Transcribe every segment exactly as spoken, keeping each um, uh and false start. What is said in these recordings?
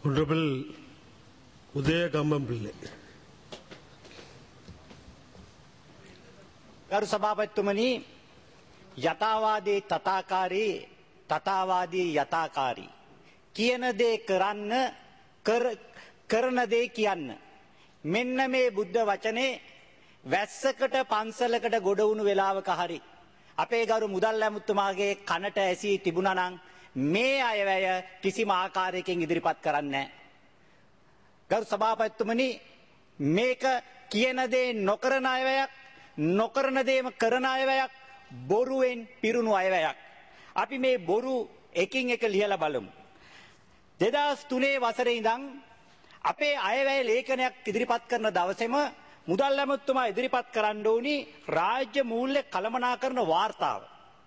Honorable Udaya Gammambille. ගරු සභාපතිතුමනි යථාවාදී තථාකාරී තථාවාදී යථාකාරී කියන දේ කරන්න කරන දේ කියන්න මෙන්න මේ බුද්ධ වචනේ වැස්සකට පන්සලකට ගොඩ වුණු වෙලාවක හරි අපේ ගරු මුදල් ඇමතුමාගේ කනට ඇසී තිබුණා නම් මේ අයවැය කිසිම ආකාරයකින් ඉදිරිපත් කරන්නේ නැහැ. ගරු සභාපතිතුමනි මේක කියන දේ නොකරන අයවැයක් නොකරන දේම කරන අයවැයක් බොරුවෙන් පිරුණු අයවැයක්. අපි මේ බොරු එකින් එක ලියලා බලමු. දෙදහස් තුනේ වසරේ ඉඳන් අපේ අයවැය ලේඛනයක් ඉදිරිපත් කරන දවසේම මුදල් ඇමතුමා ඉදිරිපත් කරන්න ඕනි රාජ්‍ය මූල්‍ය කළමනාකරන වාර්තාව.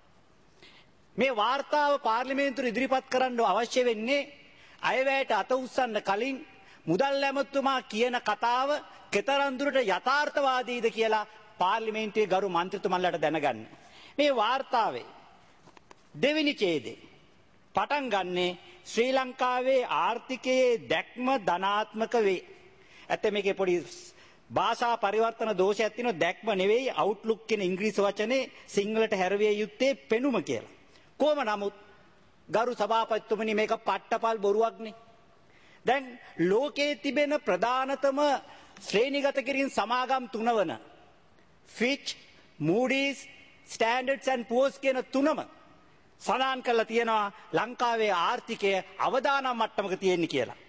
මේ වාර්තාව පාර්ලිමේන්තුවේ ඉදිරිපත් කරන්න අවශ්‍ය වෙන්නේ අයවැයට අත උස්සන්න කලින් මුදල් ඇමතුමා කියන කතාව කෙතරම් දුරට යථාර්ථවාදීද කියලා පාර්ලිමේන්තුවේ ගරු මන්ත්‍රීතුමන්ලාට දැනගන්න. මේ වාර්තාවේ දෙවෙනි ඡේදේ පටන් ගන්නේ ශ්‍රී ලංකාවේ ආර්ථිකයේ දැක්ම ධනාත්මක වේ. ඇත්ත මේකේ පොඩි භාෂා පරිවර්තන දෝෂයක් තියෙනවා. දැක්ම නෙවෙයි අවුට්ලුක් කියන ඉංග්‍රීසි වචනේ සිංහලට හැරවිය යුත්තේ පෙනුම කියලා. කොහොම නමුත් ගරු සභාපතිතුමනි මේක පට්ටපල් බොරුවක්නේ. දැන් ලෝකයේ තිබෙන ප්‍රධානතම ශ්‍රේණිගත කිරීම සමාගම් තුන වන Fitch, Moody's, Standards and Poor's කියන තුනම සඳහන් කරලා තියෙනවා ලංකාවේ ආර්ථිකය අවදානම් මට්ටමක තියෙන්නේ කියලා.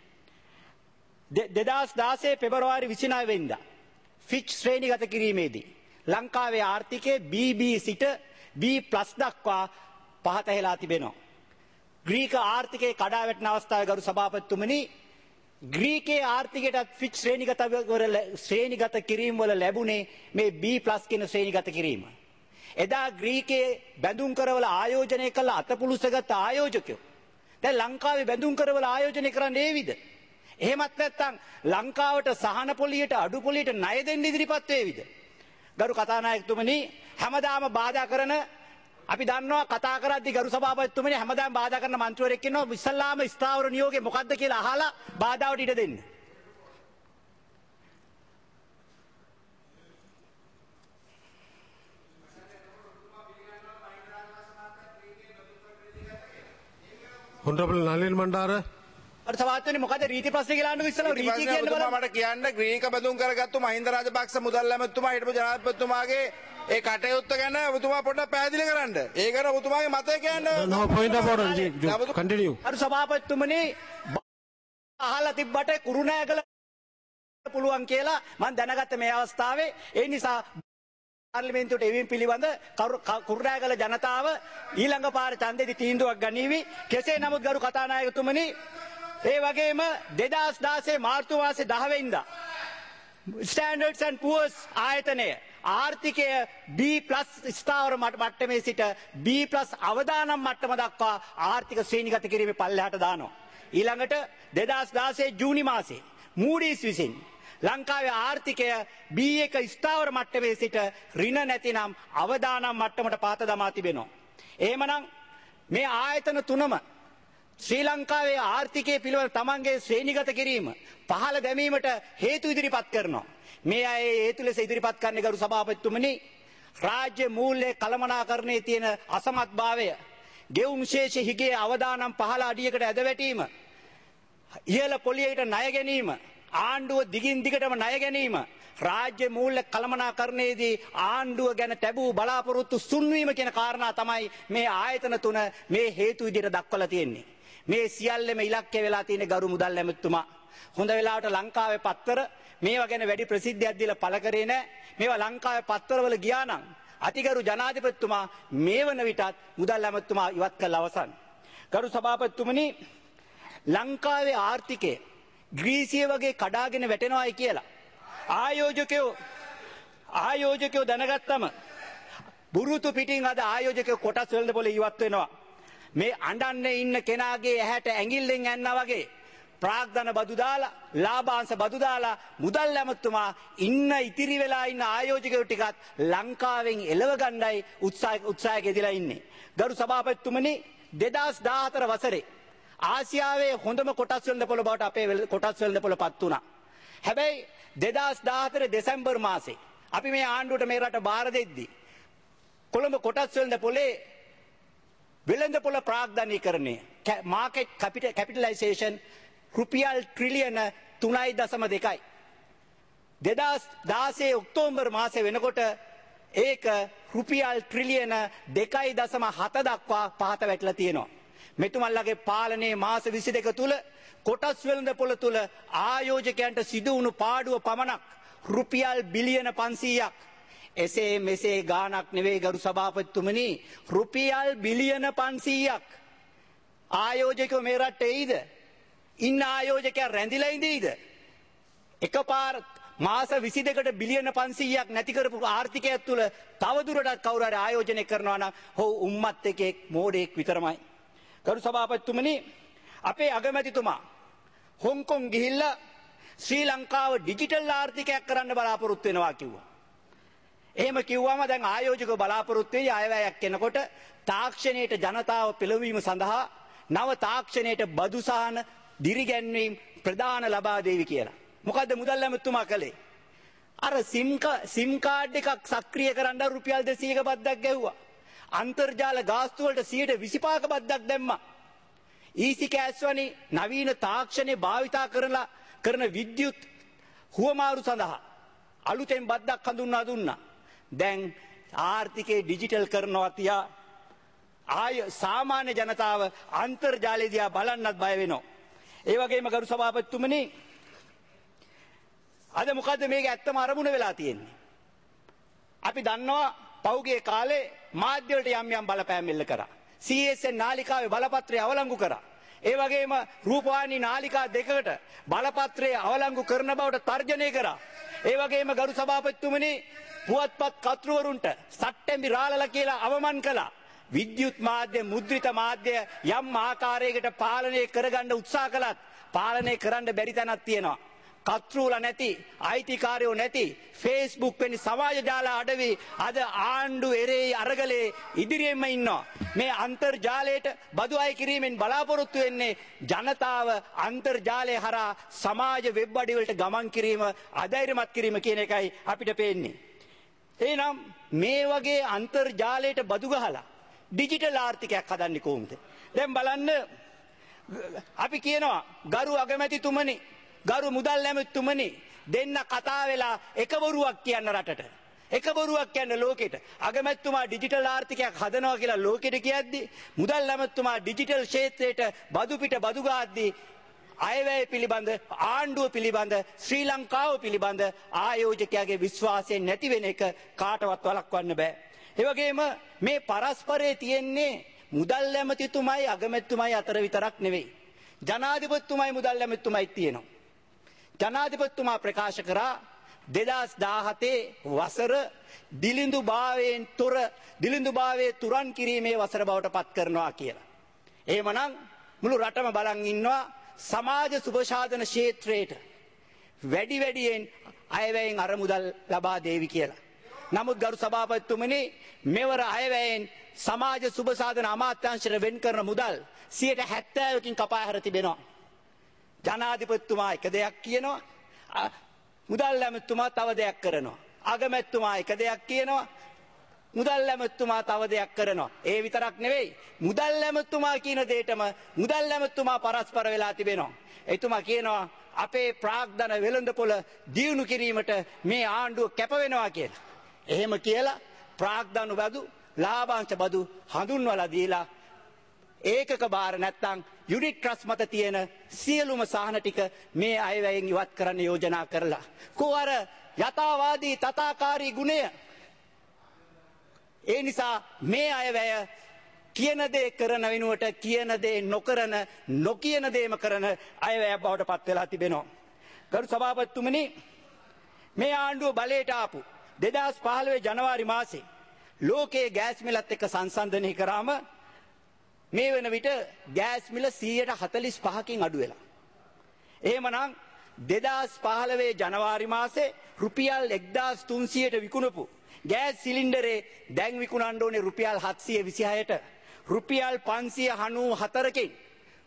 දෙදහස් දාසය පෙබරවාරි විසිනවය වෙනිදා Fitch ශ්‍රේණිගත කිරීමේදී ලංකාවේ ආර්ථිකය බී බී සිට බී ප්ලස් දක්වා පහත හෙලා තිබෙනවා. ග්‍රීක ආර්ථිකයේ කඩා වැටෙන අවස්ථාවේ ගරු සභාපතිතුමනි ග්‍රීකයේ ආර්ථිකයටත් ෆිච් ශ්‍රේණිගත ශ්‍රේණිගත කිරීම වල ලැබුණේ මේ බී ප්ලස් කියන ශ්‍රේණිගත කිරීම. එදා ග්‍රීකයේ බැඳුම් කරවල ආයෝජනය කළ අතපුලුසගත් ආයෝජකයෝ දැන් ලංකාවේ බැඳුම් කරවල ආයෝජනය කරන්නේ ඒ විදිහ. එහෙමත් නැත්නම් ලංකාවට සහන පොලියට අඩු පොලියට ණය දෙන්න ඉදිරිපත් වේවිද? ගරු කතානායකතුමනි හැමදාම බාධා කරන අපි දන්නවා කතා කරද්දී ගරු සභාපතිතුමනි හැමදාම බාධා කරන මන්ත්‍රීවරයෙක් ඉන්නවා ඉස්සල්ලාම ස්ථාවර නියෝගේ මොකද්ද කියලා අහලා බාධාවට ඉඩ දෙන්න. Honorable Nalin Mandara. අර සභාපතිතුමනි මොකද රීති ප්‍රශ්නේ කියලා අහන්න ඉස්සලා රීති කියන්න බලන්න. මට කියන්න ග්‍රීක බඳුන් කරගත්තු මහින්ද රාජපක්ෂ මුදල් ඇමතුමා හිටපු ජනාධිපතිතුමාගේ ඒ කටයුත්ත ගැන ඔබතුමා පොඩ්ඩක් පැහැදිලි කරන්න. ඒ ගැන ඔබතුමාගේ මතය කියන්න. No point of order. Continue. අර සභාපතිතුමනි අහලා තිබ්බට කුරුණෑගල පුළුවන් කියලා මම දැනගත්ත මේ අවස්ථාවේ ඒ නිසා පාර්ලිමේන්තුවට එවීම පිළිබඳ කුරුණෑගල ජනතාව ඊළඟ පාර ඡන්දෙදි තීන්දුවක් ගනීවි. කෙසේ නමුත් ගරු කතානායකතුමනි ඒ වගේම දෙදහස් දාසය මාර්තු මාසේ දහ වෙනිදා Standards and Poor's ආයතනය ආර්ථිකය බී ප්ලස් ස්ථාවර මට්ටමේ සිට බී ප්ලස් අවදානම් මට්ටම දක්වා ආර්ථික ශ්‍රේණිගත කිරීමේ පල්ලෙහාට දානවා. ඊළඟට දෙදහස් දාසය ජූනි මාසේ Moody's විසින් ලංකාවේ ආර්ථිකය බී එක ස්ථාවර මට්ටමේ සිට ඍණ නැතිනම් අවදානම් මට්ටමට පාත දමා තිබෙනවා. එහෙමනම් මේ ආයතන තුනම ශ්‍රී ලංකාවේ ආර්ථිකයේ පිළිවෙල තමන්ගේ ශ්‍රේණිගත කිරීම පහළ දැමීමට හේතු ඉදිරිපත් කරනවා. මේ අය හේතු ලෙස ඉදිරිපත් කරන්නේ ගරු සභාපතිතුමනි රාජ්‍ය මූල්‍ය කළමනාකරණයේ තියෙන අසමත්භාවය, ගෙවුම් ශේෂ හිගේ අවදානම් පහළ අඩියකට ඇද වැටීම, ඉහළ පොලියට ණය ගැනීම, ආණ්ඩුව දිගින් දිගටම ණය ගැනීම, රාජ්‍ය මූල්‍ය කළමනාකරණයේදී ආණ්ඩුව ගැන ලැබූ බලාපොරොත්තු සුන්වීම කියන කාරණා තමයි මේ ආයතන තුන මේ හේතු විදිහට දක්වලා තියෙන්නේ. මේ සියල්ලම ඉලක්කය වෙලා තියෙන ගරු මුදල් ඇමතුමා. හොඳ වෙලාවට ලංකාවේ පත්තර මේවා ගැන වැඩි ප්‍රසිද්ධියක් දීලා පළ කරේ නැහැ. මේවා ලංකාවේ පත්තරවල ගියා නම් අතිගරු ජනාධිපතිතුමා මේ වන විටත් මුදල් ඇමතුමා ඉවත් කළ අවසන්. ගරු සභාපතිතුමනි ලංකාවේ ආර්ථිකය ග්‍රීසිය වගේ කඩාගෙන වැටෙනවායි කියලා ආයෝජකයෝ ආයෝජකයෝ දැනගත්තම බුරුතු පිටින් අද ආයෝජකයෝ කොටස් වෙළඳ පොලේ ඉවත් වෙනවා. මේ අඬන්නේ ඉන්න කෙනාගේ ඇහැට ඇඟිල්ලෙන් ඇන්නා වගේ ප්‍රාග්ධන බදු දාලා ලාභාංශ බදු දාලා මුදල් ඇමතුමා ඉන්න ඉතිරි වෙලා ඉන්න ආයෝජකයෝ ටිකත් ලංකාවෙන් එළව ගන්නයි උත්සාහ උත්සාහයක යෙදලා ඉන්නේ. ගරු සභාපතිතුමනි දෙදහස් දාහතර වසරේ ආසියාවේ හොඳම කොටස් වෙළඳපොළ බවට අපේ කොටස් වෙළඳපොළ පත් වුණා. හැබැයි දෙදාස් දාහතර දෙසැම්බර් මාසේ අපි මේ ආණ්ඩුවට මේ රට බාර දෙද්දී කොළඹ කොටස් වෙළඳපොළේ වෙළඳපොළ ප්‍රාග්ධනීකරණය මාකට් කැපිටලයිසේෂන් රුපියල් ට්‍රිලියන තුනයි දශම දෙකයි. දෙදාස් දාසේ ඔක්තෝබර් මාසේ වෙනකොට ඒක රුපියල් ට්‍රිලියන දෙකයි දශම හත දක්වා පහත වැටලා තියෙනවා. මෙතුමල්ලගේ පාලනයේ මාස විසි දෙක තුල කොටස් වෙළඳපොළ තුල ආයෝජකයන්ට සිදු වුණු පාඩුව පමණක් රුපියල් බිලියන පන්සීයක්. එසේ මෙසේ ගාණක් නෙවෙයි ගරු සභාපතිතුමනි, රුපියල් බිලියන පන්සීයක්. ආයෝජකයෝ මේ රටේ ඉද ඉන්න ආයෝජකයා රැඳිලා ඉඳීද? එකපාර මාස විසි දෙකට බිලියන පන්සීයක් නැති කරපු ආර්ථිකයක් තුල තවදුරටත් කවුරු හරි ආයෝජනය කරනවා නම් ඔව් උම්මත් එකෙක් මෝඩෙක් විතරමයි. ගරු සභාපතිතුමනි, අපේ අගමැතිතුමා හොංකොං ගිහිල්ලා ශ්‍රී ලංකාව ඩිජිටල් ආර්ථිකයක් කරන්න බලාපොරොත්තු වෙනවා කිව්වා. එහෙම කිව්වම දැන් ආයෝජකව බලාපොරොත්තු වෙයි අයවැයක් කෙනකොට තාක්ෂණයට ජනතාව පෙළවීම සඳහා නව තාක්ෂණයට බදු සහන දිරිගැන්වීම ප්‍රදාන ලබා දෙවි කියලා. මොකද්ද මුදල් ඇමතුමා කළේ? අර සිම් සිම් කාඩ් එකක් සක්‍රිය කරන්න රුපියල් දෙසීයක බද්දක් ගැහුවා. අන්තර්ජාල ගාස්තු වලට සියයට විසිපහක බද්දක් දැම්මා. ඊසි කෑෂ් වැනි නවීන තාක්ෂණය භාවිතා කරලා කරන විද්‍යුත් හුවමාරු සඳහා අලුතෙන් බද්දක් හඳුන්වා දුන්නා. දැන් ආර්ථිකේ ඩිජිටල් කරනවා තියා ආය සාමාන්‍ය ජනතාව අන්තර්ජාලය දිහා බලන්නත් බය වෙනවා. ඒ වගේම ගරු සභාපතිතුමනි, අද මොකද්ද මේක ඇත්තම අරමුණ වෙලා තියෙන්නේ? අපි දන්නවා පෞගේ කාලේ මාධ්‍ය වලට යම් යම් බලපෑම් එල්ල කරා. සී එස් එන් නාලිකාවේ බලපත්‍රය අවලංගු කරා. ඒ වගේම රූපවාහිනී නාලිකා දෙකකට බලපත්‍රය අවලංගු කරන බවට තර්ජනය කරා. ඒ වගේම ගරු සභාපතිතුමනි, පුවත්පත් කතුරුවරුන්ට සට්ටැඹි රාළලා කියලා අවමන් කළා. විද්‍යුත් මාධ්‍ය, මුද්‍රිත මාධ්‍ය යම් ආකාරයකට පාලනය කරගන්න උත්සාහ කළත් පාලනය කරන්න බැරි තැනක් තියෙනවා. කතෘලා නැති, අයිතිකාරයෝ නැති Facebook වැනි සමාජ ජාල අඩවි අද ආණ්ඩු එරේ අරගලේ ඉදිරියෙන්ම ඉන්නවා. මේ අන්තර්ජාලයට බදු අය කිරීමෙන් බලාපොරොත්තු වෙන්නේ ජනතාව අන්තර්ජාලය හරහා සමාජ වෙබ් අඩවි වලට ගමන් කිරීම, අධෛර්යමත් කිරීම කියන එකයි අපිට පේන්නේ. එහෙනම් මේ වගේ අන්තර්ජාලයට බදු ගහලා ඩිජිටල් ආර්ථිකයක් හදන්නේ කොහොමද? දැන් බලන්න, අපි කියනවා ගරු අගමැතිතුමනි, ගරු මුදල් ඇමතුමනි, දෙන්න කතා වෙලා එක බොරුවක් කියන්න රටට. එක බොරුවක් කියන්න ලෝකෙට. අගමැතිතුමා ඩිජිටල් ආර්ථිකයක් හදනවා කියලා ලෝකෙට කියද්දි, මුදල් ඇමතුමා ඩිජිටල් ක්ෂේත්‍රයට බදු පිට බදු ගාද්දී අයවැය පිළිබඳ, ආණ්ඩුව පිළිබඳ, ශ්‍රී ලංකාව පිළිබඳ ආයෝජකයාගේ විශ්වාසය නැති වෙන එක කාටවත් වළක්වන්න බෑ. ඒ වගේම මේ පරස්පරයේ තියෙන්නේ මුදල් ඇමතිතුමයි අගමැතිතුමයි අතර විතරක් නෙවෙයි. ජනාධිපතිතුමයි මුදල් ඇමතිතුමයි තියෙනවා. ජනාධිපතිතුමා ප්‍රකාශ කරා දෙදාස් දාහතේ වසර දිලිඳු භාවයෙන් තොර, දිලිඳු භාවයේ තුරන් කිරීමේ වසර බවට පත් කරනවා කියලා. එහෙමනම් මුළු රටම බලන් ඉන්නවා සමාජ සුභසාධන ක්ෂේත්‍රයට වැඩි වැඩියෙන් අයවැයෙන් අරමුදල් ලබා දේවි කියලා. නමුත් ගරු සභාපතිතුමනි, මෙවර අයවැයෙන් සමාජ සුභසාධන අමාත්‍යාංශයට වෙන් කරන මුදල් සියයට හැත්තෑවකින් කපා හැර තිබෙනවා. ජනාධිපතිතුමා එක දෙයක් කියනවා, මුදල් ඇමතුමා තව දෙයක් කරනවා. අගමැතිතුමා එක දෙයක් කියනවා, මුදල් ඇමතුමා තව දෙයක් කරනවා. ඒ විතරක් නෙවෙයි, මුදල් ඇමතුමා කියන දෙයටම මුදල් ඇමතුමා පරස්පර වෙලා තිබෙනවා. එතුමා කියනවා අපේ ප්‍රාග්ධන වෙළඳපොළ දියුණු කිරීමට මේ ආණ්ඩුව කැප වෙනවා කියලා. එහෙම කියලා ප්‍රාග්ධන බදු, ලාභාංශ බදු හඳුන්වලා දීලා ඒකක බාර නැත්තම් යුනිට් ට්‍රස් මත තියෙන සියලුම සහන ටික මේ අයවැයෙන් ඉවත් කරන්න යෝජනා කරලා කෝ අර යථාවාදී තථාකාරී ගුණය. ඒ නිසා මේ අයවැය කියන දේ කරන වෙනුවට කියන දේ නොකරන, නොකියන දේම කරන අයවැය බවට පත් වෙලා තිබෙනවා. ගරු සභාපතිතුමනි, මේ ආණ්ඩුව බලයට ආපු දෙදාස් පහළොව ජනවාරි මාසේ ලෝකයේ ගෑස් මිලත් එක්ක සංසන්දනය කරාම මේ වෙන විට ගෑස් මිල සියයට හතළිස් පහකින් අඩු වෙලා. එහෙමනම් දෙදාස් පහළොව ජනවාරි මාසේ රුපියල් එක්දාස් තුන්සියයට විකුණපු ගෑස් සිලින්ඩරේ දැන් විකුණන්න ඕනේ රුපියල් හත්සිය විසිහයට. රුපියල් පන්සිය අනූ හතරකින්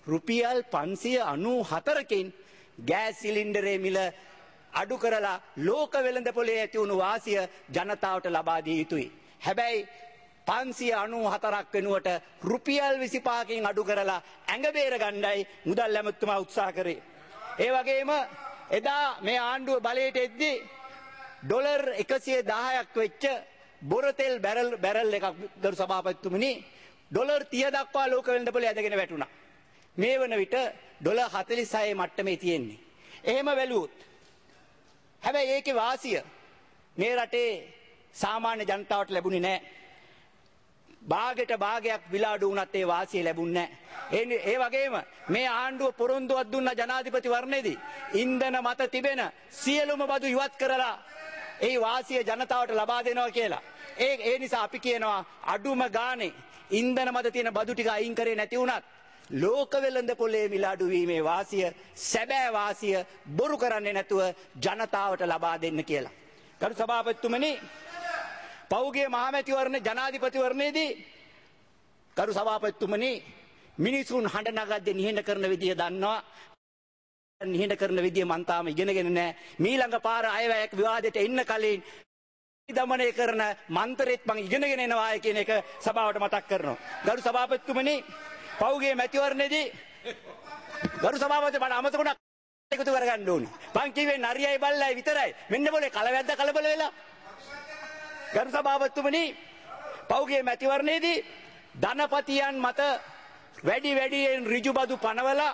රුපියල් පන්සිය අනූහතරකින් ගෑස් සිලින්ඩරේ මිල අඩු කරලා ලෝක වෙළඳපොලේ ඇති වුණු වාසිය ජනතාවට ලබා දිය යුතුයි. හැබැයි පන්සිය අනූහතරක් වෙනුවට රුපියල් විසිපහකින් අඩු කරලා ඇඟ බේර ගන්නයි මුදල් ඇමතුමා උත්සාහ කරේ. ඒ වගේම එදා මේ ආණ්ඩුව බලයට එද්දී ඩොලර් එකසිය දහයක් වෙච්ච බොරතෙල් බැරල් බැරල් එකක් ගරු සභාපතිතුමනි ඩොලර් තිහ දක්වා ලෝක වෙළඳපොලේ ඇදගෙන වැටුණා. මේ වන විට ඩොලර් හතළිස් හය මට්ටමේ තියෙන්නේ. එහෙම වැළුවොත් හැබැයි ඒකේ වාසිය මේ රටේ සාමාන්‍ය ජනතාවට ලැබුණේ නැහැ. භාගයට භාගයක් විලාඩු වුණත් ඒ වාසිය ලැබුණේ නැහැ. ඒ වගේම මේ ආණ්ඩුව පොරොන්දුවක් දුන්න ජනාධිපතිවරණයේදී ඉන්ධන මත තිබෙන සියලුම බදු ඉවත් කරලා ඒ වාසිය ජනතාවට ලබා දෙනවා කියලා. ඒ ඒ නිසා අපි කියනවා අඩුම ගානේ ඉන්ධන මත තියෙන බදු ටික අයින් කරේ නැති වුණත් ලෝක වෙළඳපොලේ මිල අඩු වීමේ වාසිය සැබෑ වාසිය බොරු කරන්නේ නැතුව ජනතාවට ලබා දෙන්න කියලා. ගරු සභාපතිතුමනි පෞගේ මහමැතිවරණ ජනාධිපතිවරණයේදී ගරු සභාපතිතුමනි මිනිසුන් හඬ නගද්දී නිහඬ කරන විදිය දන්නවා. නිහඬ කරන විදිය මන් තාම ඉගෙනගෙන නැහැ. මීළඟ පාර අයවැයක් විවාදයට එන්න කලින් දමනය කරන මන්තරෙත් මං ඉගෙනගෙන එනවා කියන එක සභාවට මතක් කරනවා. ගරු සභාපතිතුමනි පෞගේ මැතිවරණයේදී ගරු සභාපති මට අමතකුණක් එකතු කරගන්න ඕනේ. මං කිව්වේ නරියයි බල්ලයි විතරයි. මෙන්න બોලේ කලවැද්ද කලබල වෙලා. ගරු සභාපතිතුමනි පෞගේ මැතිවරණයේදී ධනපතියන් මත වැඩි වැඩියෙන් ඍජු බදු පනවලා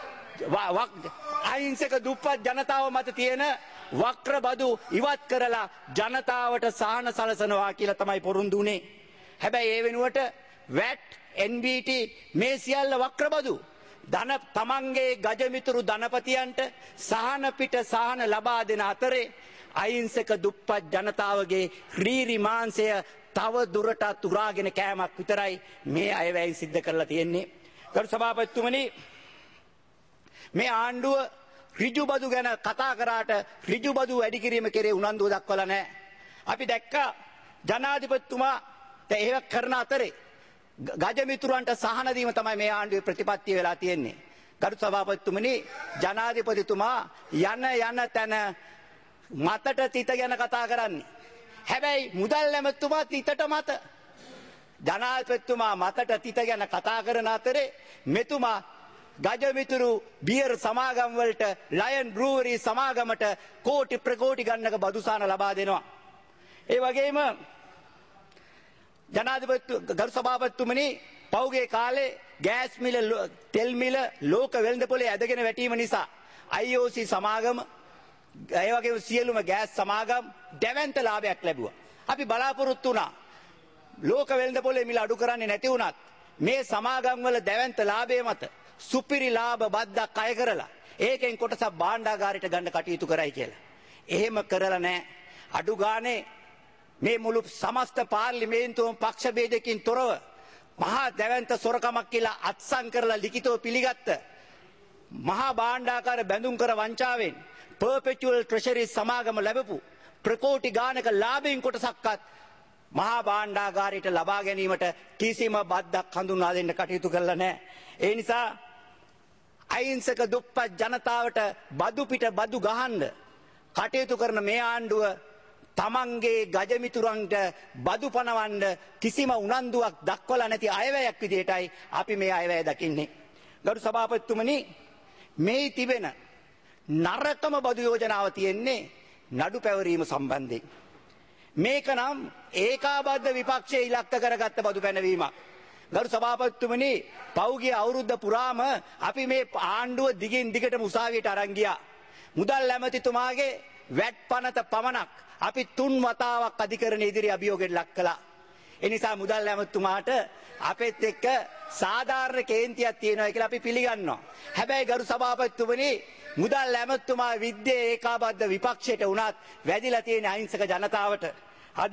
අහිංසක දුප්පත් ජනතාව මත තියෙන වක්‍ර බදු ඉවත් කරලා ජනතාවට සහන සලසනවා කියලා තමයි පොරොන්දු වුණේ. හැබැයි ඒ වෙනුවට වැට් එන් බී ටී මේ සියල්ල වක්‍ර බදු ධන තමන්ගේ ගජමිතුරු ධනපතියන්ට සහන පිට සහන ලබා දෙන අතරේ අහිංසක දුප්පත් ජනතාවගේ රීරි මාංශය තව දුරටත් උරාගෙන කෑමක් විතරයි මේ අයවැයෙන් සිද්ධ කරලා තියෙන්නේ. ගරු සභාපතිතුමනි මේ ආණ්ඩුව ඍජු බදු ගැන කතා කරාට ඍජු බදු වැඩි කිරීම කෙරේ උනන්දුව දක්වලා නැහැ. අපි දැක්කා ජනාධිපතිතුමා දැන් ඒක කරන අතරේ ගජමිතුරන්ට සහන දීම තමයි මේ ආණ්ඩුවේ ප්‍රතිපත්තිය වෙලා තියෙන්නේ. ගරු සභාපතිතුමනි ජනාධිපතිතුමා යන යන තැන මතට තිත ගැන කතා කරන්නේ. හැබැයි මුදල් ඇමතුමා තිතට මත. ජනාධිපතිතුමා මතට තිත ගැන කතා කරන අතරේ මෙතුමා ගජමිතුරු බියර් සමාගම් වලට ලයන් බ්‍රූවරි සමාගමට කෝටි ප්‍රකෝටි ගණනක බදුසාන ලබා දෙනවා. ඒ වගේම ජනාධිපති ගරු සභාපතිතුමනි පෞගේ කාලේ ගෑස් මිල තෙල් මිල ලෝක වෙළඳපොලේ ඇදගෙන වැටීම නිසා ආයි ඕ සී සමාගම ඒ වගේම සියලුම ගෑස් සමාගම් දැවැන්ත ලාභයක් ලැබුවා. අපි බලාපොරොත්තු වුණා ලෝක වෙළඳපොලේ මිල අඩු කරන්නේ නැති වුණත් මේ සමාගම් වල දැවැන්ත ලාභය මත සුපිරි ලාභ බද්දක් අය කරලා ඒකෙන් කොටසක් භාණ්ඩාගාරයට ගන්න කටයුතු කරයි කියලා. එහෙම කරලා නැහැ. අඩු ගානේ මේ මුළු සමස්ත පාර්ලිමේන්තුවම පක්ෂ ભેදකින් තොරව මහා දැවැන්ත සොරකමක් කියලා අත්සන් කරලා ලිඛිතව පිළිගත්ත මහා භාණ්ඩාකාර බැඳුම් කර වංචාවෙන් පර්පෙචුවල් ට්‍රෙෂරි සමාගම ලැබපු ප්‍රකෝටි ගානක ලාභයෙන් කොටසක්වත් මහා භාණ්ඩාගාරයට ලබා ගැනීමට කිසිම බද්දක් හඳුන්වා දෙන්න කටයුතු කළා නැහැ. ඒ නිසා අහිංසක දුප්පත් ජනතාවට බදු පිට බදු ගහන්න කටයුතු කරන මේ ආණ්ඩුව තමන්ගේ ගජමිතුරන්ට බදු පනවන්න කිසිම උනන්දුවක් දක්වලා නැති අයවැයක් විදිහටයි අපි මේ අයවැය දකින්නේ. ගරු සභාපතිතුමනි මේ තිබෙන නරකම බදු යෝජනාව තියෙන්නේ නඩු පැවරීම සම්බන්ධයෙන්. මේක නම් ඒකාබද්ධ විපක්ෂයේ ඉලක්ක කරගත්ත බදු පැනවීමක්. ගරු සභාපතිතුමනි පෞගිය අවුරුද්ද පුරාම අපි මේ ආණ්ඩුව දිගින් දිගටම උසාවියට අරන් ගියා. මුදල් ඇමතිතුමාගේ වැට් පනත පමණක් අපි තුන් වතාවක් අධිකරණ ඉදිරි අභියෝගයට ලක් කළා. ඒ නිසා මුදල් ඇමතිතුමාට අපෙත් එක්ක සාධාරණ කේන්තියක් තියෙනවා කියලා අපි පිළිගන්නවා. හැබැයි ගරු සභාපතිතුමනි මුදල් ඇමතිතුමා විද්‍යේ ඒකාබද්ධ විපක්ෂයට උනත් වැදිලා තියෙන අහිංසක ජනතාවට අද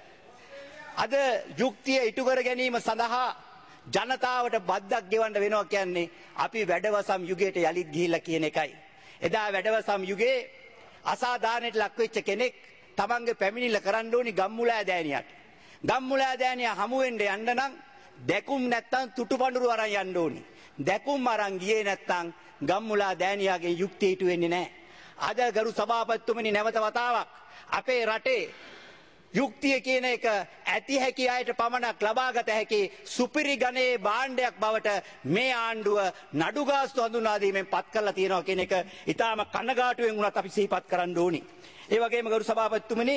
අද යුක්තිය ඉටු කර ගැනීම සඳහා ජනතාවට බද්දක් ගෙවන්න වෙනවා කියන්නේ අපි වැඩවසම් යුගයට යලිත් ගිහිල්ලා කියන එකයි. එදා වැඩවසම් යුගයේ අසාධාරණයට ලක් වෙච්ච කෙනෙක් තමන්ගේ පැමිණිල්ල කරන්න ඕනි ගම්මුලා දෑනියට. ගම්මුලා දෑනිය හමු වෙන්න යන්න නම් දැකුම් නැත්තම් තුටු පඳුරු අරන් යන්න ඕනි. දැකුම් අරන් ගියේ නැත්තම් ගම්මුලා දෑනියාගේ යුක්තිය ඉටු වෙන්නේ නැහැ. අද ගරු සභාපතිතුමනි නැවත වතාවක් අපේ රටේ යුක්තිය කියන එක ඇති හැකි අයට පමණක් ලබාගත හැකි සුපිරි ගණයේ භාණ්ඩයක් බවට මේ ආණ්ඩුව නඩු ගාස්තු හඳුනා දීමෙන් පත් කරලා තියෙනවා කියන එක ඊටාම කනගාටුවෙන් වුණත් අපි සිහිපත් කරන්න ඕනි. ඒ වගේම ගරු සභාපතිතුමනි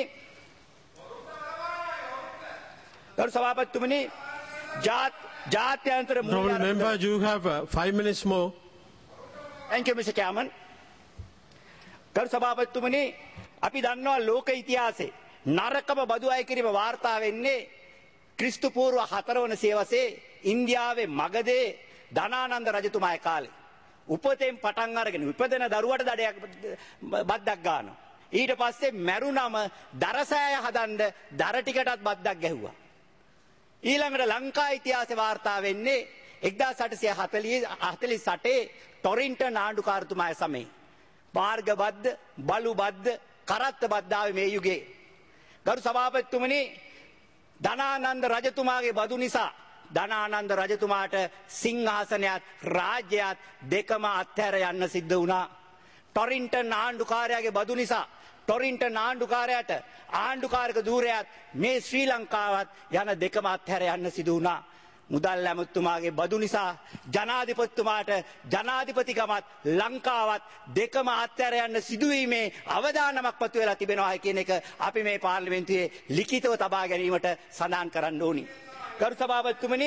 ගරු සභාපතිතුමනි ජාත් ජාත්‍යන්තර Honourable member, you have uh, five minutes more. Thank you, Mister Chairman. ගරු සභාපතිතුමනි අපි දන්නවා ලෝක ඉතිහාසයේ නරකම බදු අය කිරීම වාර්තා වෙන්නේ ක්‍රිස්තු පූර්ව හතරවන සියවසේ ඉන්දියාවේ මගධේ ධනානන්ද රජතුමාගේ කාලේ. උපතෙන් පටන් අරගෙන උපදින දරුවට දඩයක් බද්දක් ගන්නවා. ඊට පස්සේ මැරුණම දරසෑය හදන්න දර ටිකටත් බද්දක් ගැහුවා. ඊළඟට ලංකා ඉතිහාසයේ වාර්තා වෙන්නේ එක්දාස් අටසිය හතළිස් අටේ ටොරින්ටන් ආණ්ඩුකාරතුමාගේ සමයේ. මාර්ග බද්ද, බලු බද්ද, කරත්ත බද්ද ආවේ මේ යුගයේ. ගරු සභාපතිතුමනි ධනානන්ද රජතුමාගේ බදු නිසා ධනානන්ද රජතුමාට සිංහාසනයත් රාජ්‍යයත් දෙකම අත්හැර යන්න සිද්ධ වුණා. ටොරින්ටන් ආණ්ඩුකාරයාගේ බදු නිසා ටොරින්ටන් ආණ්ඩුකාරයාට ආණ්ඩුකාරක ධූරයත් මේ ශ්‍රී ලංකාවත් යන දෙකම අත්හැර යන්න සිදු වුණා. මුදල් ඇමතුමාගේ බදු නිසා ජනාධිපතිතුමාට ජනාධිපතිකමත් ලංකාවත් දෙකම අත්හැර යන්න සිදුවීමේ අවදානමක් පතු වෙලා තිබෙනවා කියන එක අපි මේ පාර්ලිමේන්තුවේ ලිඛිතව තබා ගැනීමට සඳහන් කරන්න ඕනි. ගරු සභාපතිතුමනි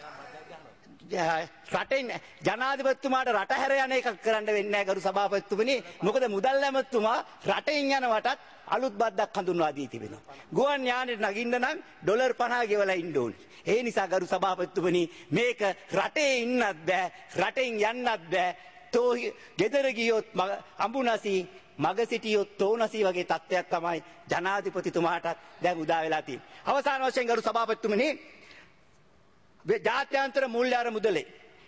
රටෙන් ජනාධිපතිතුමාට රට හැර යන එකක් කරන්න වෙන්නේ නැහැ ගරු සභාපතිතුමනි. මොකද මුදල් ඇමතුමා රටෙන් යනවටත් අලුත් බද්දක් හඳුන්වා දී තිබෙනවා. ගුවන් යානෙට නගින්න නම් ඩොලර් පනහ ගෙවලා ඉන්න ඕනේ. ඒ නිසා ගරු සභාපතිතුමනි මේක රටේ ඉන්නත් බෑ රටෙන් යන්නත් බෑ. තෝ ගෙදර ගියොත් අඹුනසි මග සිටියොත් තෝනසි වගේ තත්ත්වයක් තමයි ජනාධිපතිතුමාටත් දැන් උදා වෙලා තියෙන්නේ. අවසාන වශයෙන් ගරු සභාපතිතුමනි ජාත්‍යන්තර මූල්‍ය අරමුදලේ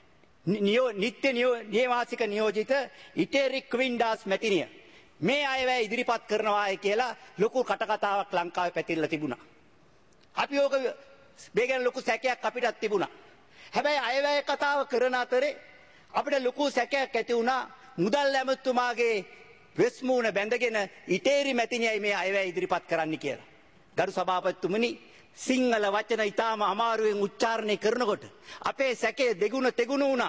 නිත්‍ය නියමාසික නියෝජිත ඉටේරි ක්වින්ඩාස් මැතිනිය මේ අයවැය ඉදිරිපත් කරනවායි කියලා ලොකු කටකතාවක් ලංකාවේ පැතිරලා තිබුණා. අපි ඕක මේ ගැන ලොකු සැකයක් අපිටත් තිබුණා. හැබැයි අයවැය කතාව කරන අතරේ අපිට ලොකු සැකයක් ඇති වුණා මුදල් ඇමතුමාගේ වෙස්මූණ බැඳගෙන ඉටේරි මැතිනියයි මේ අයවැය ඉදිරිපත් කරන්න කියලා. ගරු සභාපතිතුමනි සිංහල වචන ඉතාම අමාරුවෙන් උච්චාරණය කරනකොට අපේ සැකේ දෙගුණ තෙගුණ වුණා.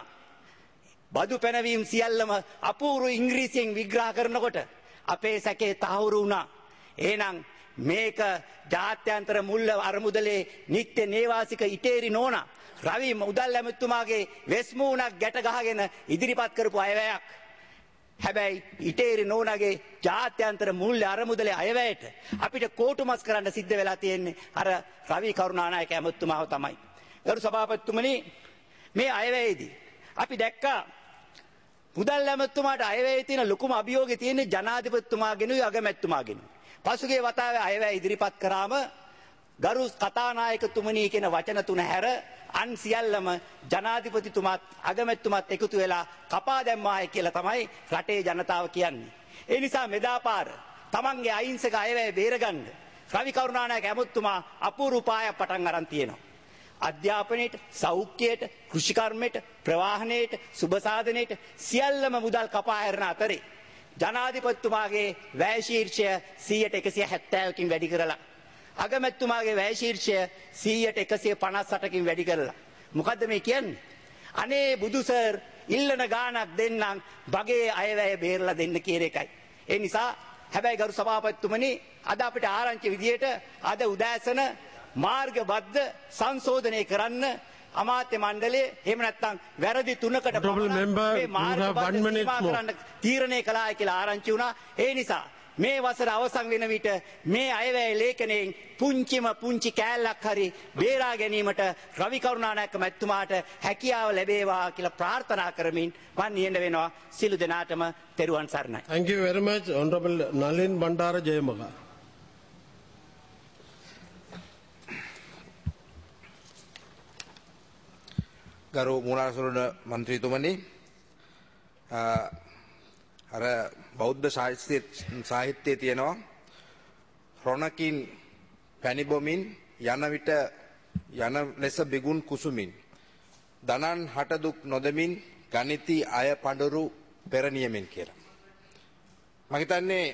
බදු පැනවීම සියල්ලම අපූර්ව ඉංග්‍රීසියෙන් විග්‍රහ කරනකොට අපේ සැකේ තහවුරු වුණා. එහෙනම් මේක ජාත්‍යන්තර මුල්ල අරමුදලේ නිත්‍ය නේවාසික ඉටේරි නෝනා රවි මුදල් ඇමතුමාගේ වෙස්මූණක් ගැට ගහගෙන ඉදිරිපත් කරපු අයවැයක්. හැබැයි ඉටේරි නෝනාගේ ජාත්‍යන්තර මුල්‍ය අරමුදලේ අයවැයට අපිට කෝටුමස් කරන්න සිද්ධ වෙලා තියෙන්නේ අර රවි කරුණානායක ඇමතුමාව තමයි. ගරු සභාපතිතුමනි මේ අයවැයේදී අපි දැක්කා මුදල් ඇමතුමාට අයවැයේ තියෙන ලොකුම අභියෝගය තියෙන්නේ ජනාධිපතිතුමාගෙනුයි අගමැතිතුමාගෙනුයි. පසුගිය වතාවේ අයවැය ඉදිරිපත් කරාම ගරු කතානායකතුමනි කියන වචන තුන හැර අන් සියල්ලම ජනාධිපතිතුමාත් අගමැතිතුමාත් එකතු වෙලා කපා දැම්මායි කියලා තමයි රටේ ජනතාව කියන්නේ. ඒ නිසා මෙදාපාර තමන්ගේ අහිංසක අයවැය බේරගන්න රවි කරුණානායක ඇමතුමා අපූර්ව උපායක් පටන් අරන් තියෙනවා. අධ්‍යාපනයට, සෞඛ්‍යයට, කෘෂිකර්මයට, ප්‍රවාහනයට, සුබසාධනයට සියල්ලම මුදල් කපා හැරෙන අතරේ ජනාධිපතිතුමාගේ වැය ශීර්ෂය සියයට එකසිය හැත්තෑවකින් වැඩි කරලා අගමැතිතුමාගේ වැය ශීර්ෂය සියයට එකසිය පනස් අටකින් වැඩි කරලා මොකද්ද මේ කියන්නේ? අනේ බුදු සර් ඉල්ලන ගාණක් දෙන්නම් බගේ අයවැය බේරලා දෙන්න කියන එකයි. ඒ නිසා හැබැයි ගරු සභාපතිතුමනි අද අපිට ආරංචි විදියට අද උදෑසන මාර්ගබද්ධ සංශෝධනය කරන්න අමාත්‍ය මණ්ඩලයේ එහෙම නැත්නම් වැරදි තුනකට මේ මාර්ගබද්ධ තීරණය කළායි කියලා ආරංචි වුණා. ඒ නිසා මේ වසර අවසන් වෙන විට මේ අයවැය ලේඛනයෙන් පුංචිම පුංචි කෑල්ලක් හරි බේරා ගැනීමට රවි කරුණානායක මැතිතුමාට හැකියාව ලැබේවා කියලා ප්‍රාර්ථනා කරමින් මම නිහඬ වෙනවා. සිළු දෙනාටම තෙරුවන් සරණයි. Thank you very much, Honourable Nalin Bandara Jayamaga. ගරු මූලාසුරන මන්ත්‍රීතුමනි අර බෞද්ධ සාහිත්‍ය සාහිත්‍යයේ තියෙනවා රොණකින් පැනිබොමින් යන විට යන ලෙස බිගුන් කුසුමින් දනන් හට දුක් නොදමින් ගණිතී අය පඬුරු පෙර නියමෙන් කියලා. මම හිතන්නේ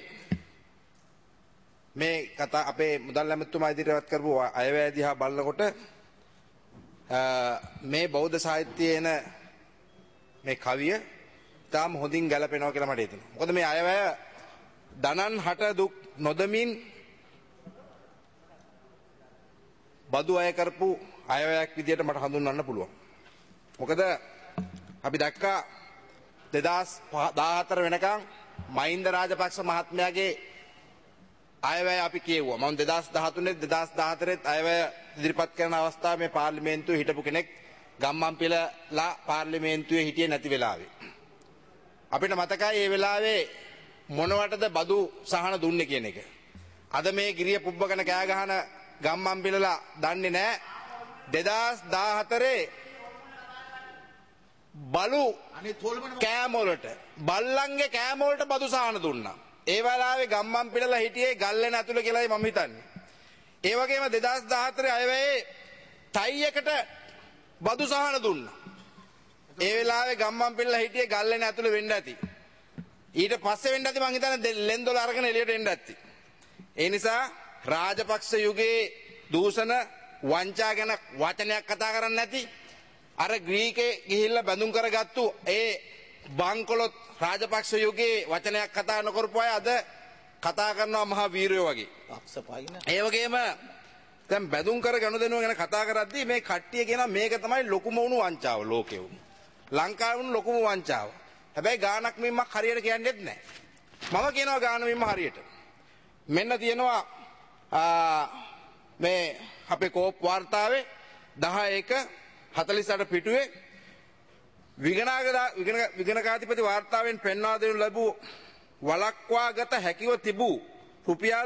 මේ කතා අපේ මුදල් ඇමතුමා ඉදිරියට කරපු අයවැය දිහා බලනකොට මේ බෞද්ධ සාහිත්‍යයේ එන මේ කවිය තාම හොඳින් ගැලපෙනවා කියලා මට හිතෙනවා. මොකද මේ අයවැය දනන් හට දුක් නොදමින් බදු අය කරපු අයවැයක් විදියට මට හඳුන්වන්න පුළුවන්. මොකද අපි දැක්කා දෙදාස් දාහතර වෙනකන් මහින්ද රාජපක්ෂ මහත්මයාගේ අයවැය අපි කියෙව්වා. මම දෙදාස් දහතුනේ දෙදාස් දහතරෙත් අයවැය ඉදිරිපත් කරන අවස්ථාවේ මේ පාර්ලිමේන්තුවේ හිටපු කෙනෙක් ගම්මන්පිලලා පාර්ලිමේන්තුවේ හිටියේ නැති වෙලාවේ. අපිට මතකයි ඒ වෙලාවේ මොනවටද බදු සහන දුන්නේ කියන එක. අද මේ ගිරිය පුබ්බකන කෑ ගහන ගම්මන්පිලලා දන්නේ නැහැ. දෙදාස් දහතරේ බලු කෑම වලට බල්ලන්ගේ කෑම වලට බදු සහන දුන්නා. ඒ වෙලාවේ ගම්මන්පිලලා හිටියේ ගල්ලෙන ඇතුළ කියලායි මම හිතන්නේ. ඒ වගේම දෙදාස් දහතරේ අයවැයේ ටයි එකට බදු සහන දුන්නා. ඒ වෙලාවේ ගම්මන්පිලලා හිටියේ ගල්ලෙන ඇතුළ වෙන්න ඇති. ඊට පස්සේ වෙන්න ඇති මං හිතන්නේ ලෙන්දොල අරගෙන එළියට එන්න ඇති. ඒ නිසා රාජපක්ෂ යුගයේ දූෂණ වංචා ගැන වචනයක් කතා කරන්නේ නැති අර ග්‍රීකේ ගිහිල්ලා බඳුන් කරගත්තු ඒ බංකොලොත් රාජපක්ෂ යුගයේ වචනයක් කතා නොකරපු අය අද කතා කරනවා මහා වීරයෝ වගේ. ඒ වගේම දැන් බඳුන් කර ගනුදෙනුව ගැන කතා කරද්දී මේ කට්ටිය කියන මේක තමයි ලොකුම වුණු වංචාව ලෝකෙව. ලංකාවේ වුණු ලොකුම වංචාව. හැබැයි ගානක් මිම්මක් හරියට කියන්නේත් නැහැ. මම කියනවා ගාන මිම්ම හරියට. මෙන්න තියෙනවා මේ අපේ කෝප් වාර්තාවේ දහ එක හතළිස් අට පිටුවේ විගණකාධිපති වාර්තාවෙන් පෙන්වා දෙනු ලැබූ වළක්වාගත හැකිව තිබූ රුපියල්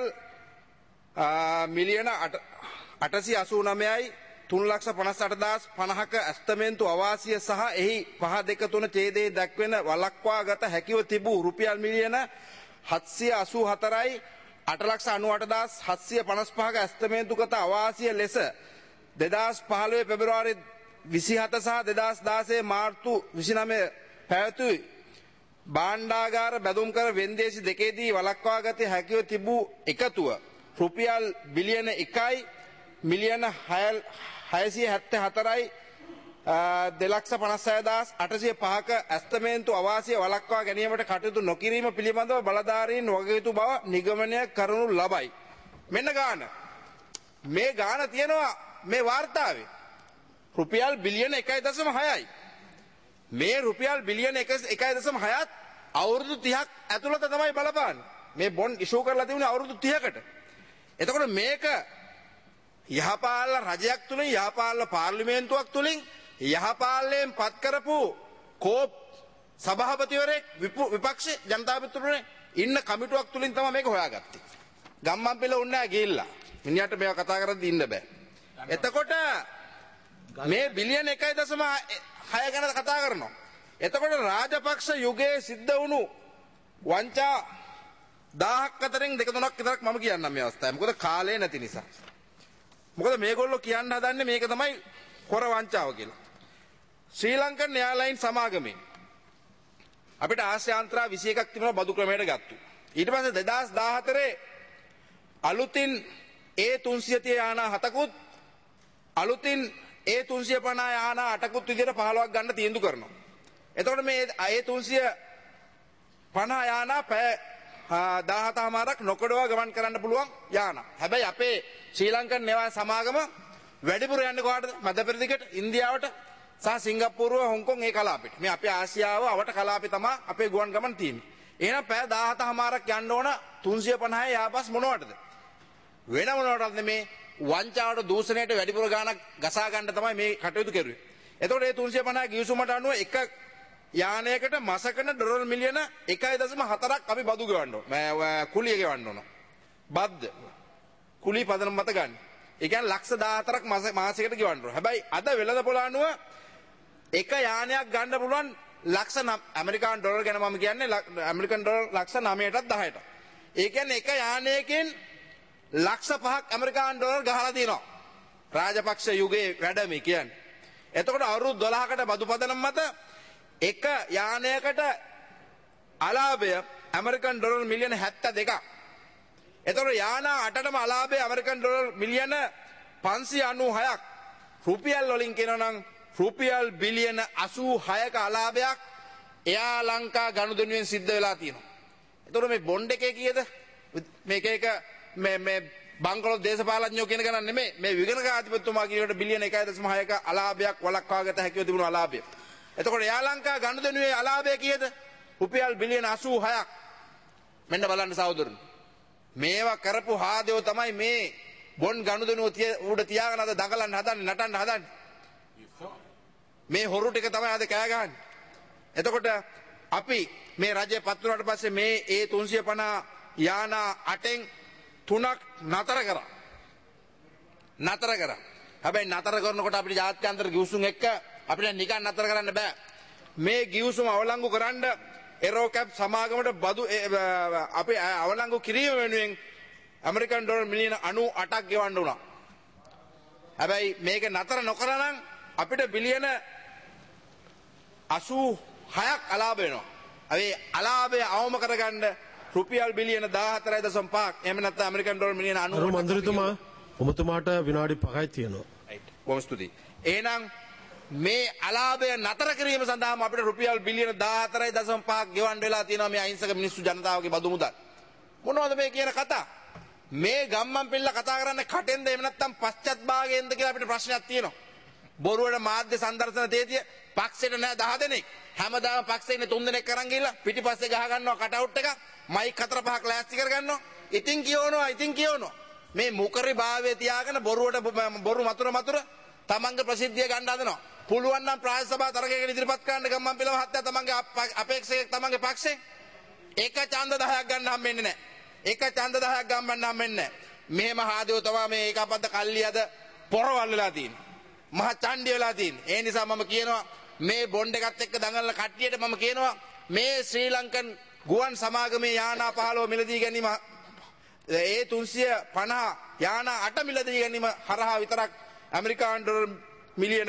මිලියන අටසිය අසූ නවයයි තුන් ලක්ෂ පනස් අට දහස් පනහක ඇස්තමේන්තු අවාසිය සහ එහි පහ දෙක තුන ඡේදයේ දැක්වෙන වළක්වාගත හැකිව තිබූ රුපියල් මිලියන හත්සිය අසූ හතරයි අට ලක්ෂ අනූඅට දහස් හත්සිය පනස් පහක ඇස්තමේන්තුගත අවාසිය ලෙස දෙදාස් පහළොව පෙබරවාරි විසිහත සහ දෙදාස් දාසය මාර්තු විසිනවය පැවැතුයි භාණ්ඩාගාර බැදුම්කර වෙන්දේසි දෙකේදී වළක්වාගත හැකිව තිබූ එකතුව රුපියල් බිලියන එකයි මිලියන හයසිය හැත්තෑ හතරයි දෙලක්ෂ පනස් හය දහස් අටසිය පහක ඇස්තමේන්තු අවාසිය වළක්වා ගැනීමට කටයුතු නොකිරීම පිළිබඳව බලධාරීන් වගයුතු බව නිගමනය කරනු ලබයි. මෙන්න ගාන. මේ ගාන තියෙනවා මේ වාර්තාවේ. රුපියල් බිලියන එකයි දශම හයයි. මේ රුපියල් බිලියන එකයි දශම හයත් අවුරුදු තිහක් ඇතුළත තමයි බලපාන්නේ. මේ බොන්ඩ් ඉෂුව කරලා තිබුණේ අවුරුදු තිහකට. එතකොට මේක යහපාලන රජයක් තුලින් යහපාලන පාර්ලිමේන්තුවක් තුලින් යහපාලනයෙන් පත් කරපු කෝප් සභාපතිවරයෙක් විපක්ෂ ජනතා මිත්‍රනේ ඉන්න කමිටුවක් තුලින් තමයි මේක හොයාගත්තේ. ගම්මන්පිල උන්නේ ගිහිල්ලා. මිනිහට මේවා කතා කරද්දී ඉන්න බෑ. එතකොට මේ බිලියන එකයි දශම හය ගැන කතා කරනවා. එතකොට රාජපක්ෂ යුගයේ සිද්ධ වුණු වංචා දහයක් අතරින් දෙක තුනක් විතරක් මම කියන්නම් මේ අවස්ථාවේ. මොකද කාලය නැති නිසා. මොකද මේගොල්ලෝ කියන්න හදන්නේ මේක තමයි හොර වංචාව කියලා. ශ්‍රී ලංකන් එයාර්ලයින් සමාගමේ අපිට ආශ්‍යාන්තරා විසි එකක් තිබුණා බදු ක්‍රමයට ගත්තු. ඊට පස්සේ දෙදාස් දහහතරේ අලුතින් ඒ තුන්සිය තිහ යානා හතකුත් අලුතින් ඒ තුන්සිය පනහ යානා අටකුත් විදිහට පහළොවක් ගන්න තීන්දුව කරනවා. එතකොට මේ ඒ තුන්සිය පනහ යානා පැය දහහතමාරක් නොකඩවා ගමන් කරන්න පුළුවන් යානා. හැබැයි අපේ ශ්‍රී ලංකන් නෙවා සමාගම වැඩිපුර යන්නේ කොහාටද? මැද පෙරදිගට, ඉන්දියාවට සහ සිංගප්පූරුව, හොංකොං ඒ කලාපෙට. මේ අපේ ආසියාව අවට කලාපේ තමයි අපේ ගුවන් ගමන් තියෙන්නේ. එහෙනම් පැය දහහතමාරක් යන්න ඕන තුන්සිය පනහ යාපස් මොනවටද? වෙන මොනවටද මේ වංචාවට දූෂණයට වැඩිපුර ගාණක් ගසා ගන්න තමයි මේ කටයුතු කෙරුවේ. එතකොට මේ තුන්සිය පනහ ගිවිසුමට අනුව එක යානයකට මාසකට ඩොලර් මිලියන එකයි දශම හතරක් අපි බදු ගෙවන්න ඕන. කුලිය ගෙවන්න ඕන. බද්ද. කුලී පදනම මත ගන්න. ඒ කියන්නේ ලක්ෂ දහහතරක් මාසයකට ගෙවන්න ඕන. හැබැයි අද වෙළඳපොළ අනුව එක යානයක් ගන්න පුළුවන් ලක්ෂ ඇමරිකානු ඩොලර් ගැන මම කියන්නේ ඇමරිකන් ඩොලර් ලක්ෂ නවයටත් දහයටත්. ඒ කියන්නේ එක යානයකින් ලක්ෂ පහක් ඇමරිකානු ඩොලර් ගහලා තියෙනවා. රාජපක්ෂ යුගයේ වැඩම කියන්නේ. එතකොට අවුරුදු දොළහකට බදු පදනම මත එක යානයකට අලාභය ඇමරිකන් ඩොලර් මිලියන හැත්තෑ දෙකක්. එතකොට යාන අටටම අලාභය ඇමරිකන් ඩොලර් මිලියන පන්සිය අනූහයක්. රුපියල් වලින් කියනවා නම් රුපියල් බිලියන අසූ හයක අලාභයක් එයා ලංකා ගනුදෙනුවෙන් සිද්ධ වෙලා තියෙනවා. එතකොට මේ බොන්ඩ් එකේ කීයද? මේක එක මේ මේ බංකොලොත් දේශපාලඥයෝ කියන ගණන් නෙමෙයි. මේ විගණකාධිපතිතුමා කියනකොට බිලියන එකයි දශම හයක අලාභයක් වළක්වාගත හැකිව තිබුණු අලාභය. එතකොට එයා ලංකා ගනුදෙනුවේ අලාභය කීයද? රුපියල් බිලියන අසූ හයක්. මෙන්න බලන්න සහෝදරනි. මේවා කරපු හාදයෝ තමයි මේ බොන්ඩ් ගනුදෙනුව උඩ තියාගෙන අද දඟලන්න හදන්නේ, නටන්න හදන්නේ. මේ හොරු ටික තමයි අද කෑ ගහන්නේ. එතකොට අපි මේ රජය පත් වුණාට පස්සේ මේ ඒ තුන්සිය පනහ යාන අටෙන් තුනක් නතර කරා. නතර කරා. හැබැයි නතර කරනකොට අපිට ජාත්‍යන්තර ගිවිසුම් එක්ක අපිට නිකන් නතර කරන්න බෑ. මේ ගිවිසුම අවලංගු කරන්න එරෝකැප් සමාගමට බදු අපි අවලංගු කිරීම වෙනුවෙන් ඇමරිකන් ඩොලර් මිලියන අනූ අටක් ගෙවන්න වුණා. හැබැයි මේක නතර නොකර නම් අපිට බිලියන අසූ හයක් අලාභ වෙනවා. ඒ අලාභය අවම කරගන්න රුපියල් බිලියන දාහතරයි දශම පහක් එහෙම නැත්නම් ඇමරිකන් ඩොලර් මිලියන අනූ අර මන්ත්‍රීතුමා ඔබතුමාට විනාඩි පහයි තියෙනවා. රයිට්. බොහොම ස්තුතියි. එහෙනම් මේ අලාභය නතර කිරීම සඳහාම අපිට රුපියල් බිලියන දාහතරයි දශම පහක් ගෙවන්න වෙලා තියෙනවා මේ අහිංසක මිනිස්සු ජනතාවගේ බදු මුදල්. මොනවද මේ කියන කතා? මේ ගම්මන් පිල්ල කතා කරන්නේ කටෙන්ද එහෙම නැත්නම් පශ්චාත් භාගයෙන්ද කියලා අපිට ප්‍රශ්නයක් තියෙනවා. බොරුවට මාධ්‍ය සංදර්ශන තේතිය පක්ෂයට නෑ දහ දෙනෙක්. හැමදාම පක්ෂේ ඉන්නේ තුන් දෙනෙක් අරන් ගිහලා පිටිපස්සේ ගහ ගන්නවා කටවුට් එක. මයික් හතර පහක් ලෑස්ති කර ගන්නවා. ඉතින් කියවනවා ඉතින් කියවනවා. මේ මුකරි භාවයේ තියාගෙන බොරුවට බොරු මතුර මතුර තමන්ගේ ප්‍රසිද්ධිය ගන්න හදනවා. පුළුවන් නම් ප්‍රාදේශ සභා තරගයකට ඉදිරිපත් කරන්න ගම්මන් පිළව හත්තෑ තමන්ගේ අපේක්ෂක තමන්ගේ පක්ෂේ එක ඡන්ද දහයක් ගන්න හම්බෙන්නේ නැහැ. එක ඡන්ද දහයක් ගම්මන් හම්බෙන්නේ නැහැ. මෙහෙම හාදේව තමයි මේ ඒකාපද්ද කල්ලියද පොරවල් වෙලා තියෙන්නේ. මහ ඡණ්ඩි වෙලා තියෙන්නේ. ඒ නිසා මම කියනවා මේ බොන්ඩ් එකත් එක්ක දඟලන කට්ටියට මම කියනවා මේ ශ්‍රී ලංකන් ගුවන් සමාගමේ යානා පහළොව මිලදී ගැනීම ඒ තුන්සිය පනහ යානා අට මිලදී ගැනීම හරහා විතරක් ඇමරිකානු ඩොලර් මිලියන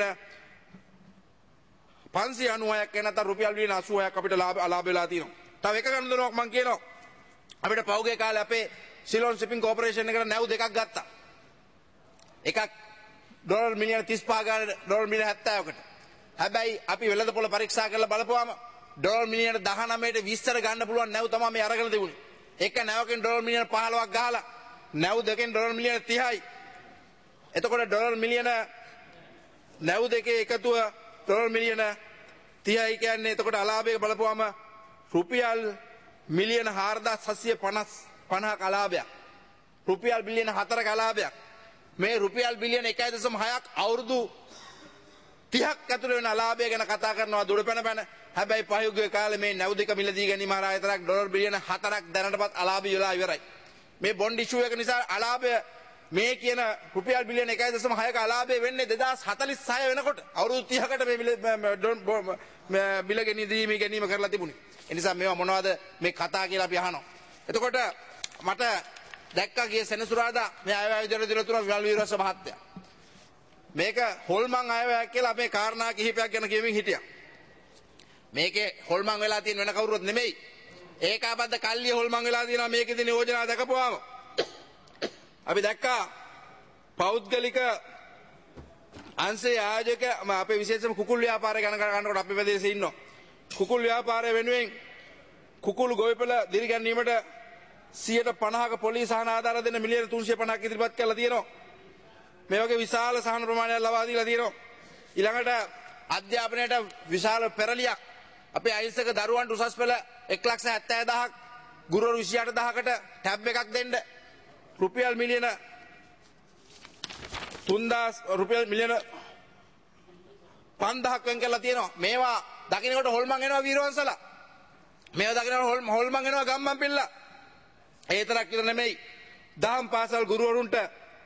පන්සිය අනූහයක් එනත රුපියල් බිලියන අසූ හයක් අපිට ලාභ ලාභ වෙලා තියෙනවා. තව එක ගණනුවක් මම කියනවා අපිට පෞගේ කාලේ අපේ සිලෝන් ෂිපින් කෝපරේෂන් එකට නැව් දෙකක් ගත්තා. එකක් ඩොලර් මිලියන තිස් පහ ගාන ඩොලර් මිලියන හැත්තෑවකට. හැබැයි අපි වෙළඳපොළ පරීක්ෂා කරලා බලපුවාම ඩොලර් මිලියන දහනවයට විස්සට ගන්න පුළුවන් නැව් තමයි මේ අරගෙන තිබුණේ. එක නැවකින් ඩොලර් මිලියන පහළොවක් ගහලා නැව් දෙකෙන් ඩොලර් මිලියන තිහයි. එතකොට ඩොලර් මිලියන නැව් දෙකේ එකතුව ඩොලර් මිලියන තිහයි කියන්නේ එතකොට අලාභයක බලපුවාම රුපියල් මිලියන හාරදාස් හත්සිය පනහක අලාභයක්. රුපියල් බිලියන හතරක අලාභයක්. මේ රුපියල් බිලියන එකයි දශම හයක් අවුරුදු තිහක් ඇතුළේ වෙන අලාභය ගැන කතා කරනවා දුර පැන පැන. හැබැයි පහුගිය කාලේ මේ නැව් දෙක මිලදී ගැනීම හරහා විතරක් ඩොලර් බිලියන හතරක් දැනටපත් අලාභය වෙලා ඉවරයි. මේ බොන්ඩ් ඉෂුව එක නිසා අලාභය මේ කියන රුපියල් බිලියන එකයි දශම හයක අලාභය වෙන්නේ දෙදාස් හතලිස් හය වෙනකොට අවුරුදු තිහකට මේ මිල ගෙනීම ගැනීම කරලා තිබුණේ. ඒ නිසා මේවා මොනවද මේ කතා කියලා අපි අහනවා. එතකොට මට දැක්කා ගිය සෙනසුරාදා මේ අයවැය විදුලි දිනතුන විමල් වීරවංශ මහත්තයා මේක හොල්මන් අයවැයක් කියලා අපේ කාරණා කිහිපයක් ගැන කියමින් හිටියා. මේකේ හොල්මන් වෙලා තියෙන වෙන කවුරුත් නෙමෙයි. ඒකාබද්ධ කල්ලිය හොල්මන් වෙලා තියෙනවා මේකේ තියෙන යෝජනා දැකපුවාම. අපි දැක්කා පෞද්ගලික අංශයේ ආයෝජක අපේ විශේෂම කුකුල් ව්‍යාපාරය ගැන කරනකොට අපේ ප්‍රදේශයේ ඉන්නවා. කුකුල් ව්‍යාපාරය වෙනුවෙන් කුකුල් ගොවිපළ දිරිගැන්වීමට සියයට පනහක පොලිස් සහන ආධාර දෙන මිලියන තුන්සිය පනහක් ඉදිරිපත් කරලා තියෙනවා. මේ වගේ විශාල සහන ප්‍රමාණයක් ලබා දීලා තියෙනවා. ඊළඟට අධ්‍යාපනයට විශාල පෙරලියක් අපේ අහිංසක දරුවන්ට උසස් පෙළ එක ලක්ෂ හැත්තෑ දහයක් ගුරුවරු විසිඅට දහයකට ටැබ් එකක් දෙන්න රුපියල් මිලියන තුන්දාස් රුපියල් මිලියන පන්දාහක් වෙන් කරලා තියෙනවා. මේවා දකින්නකොට හොල්මන් එනවා වීරවංශලා. මේවා දකින්නකොට හොල්මන් එනවා ගම්මන් පිල්ලා. ඒ තරක් විතර නෙමෙයි. දහම් පාසල් ගුරුවරුන්ට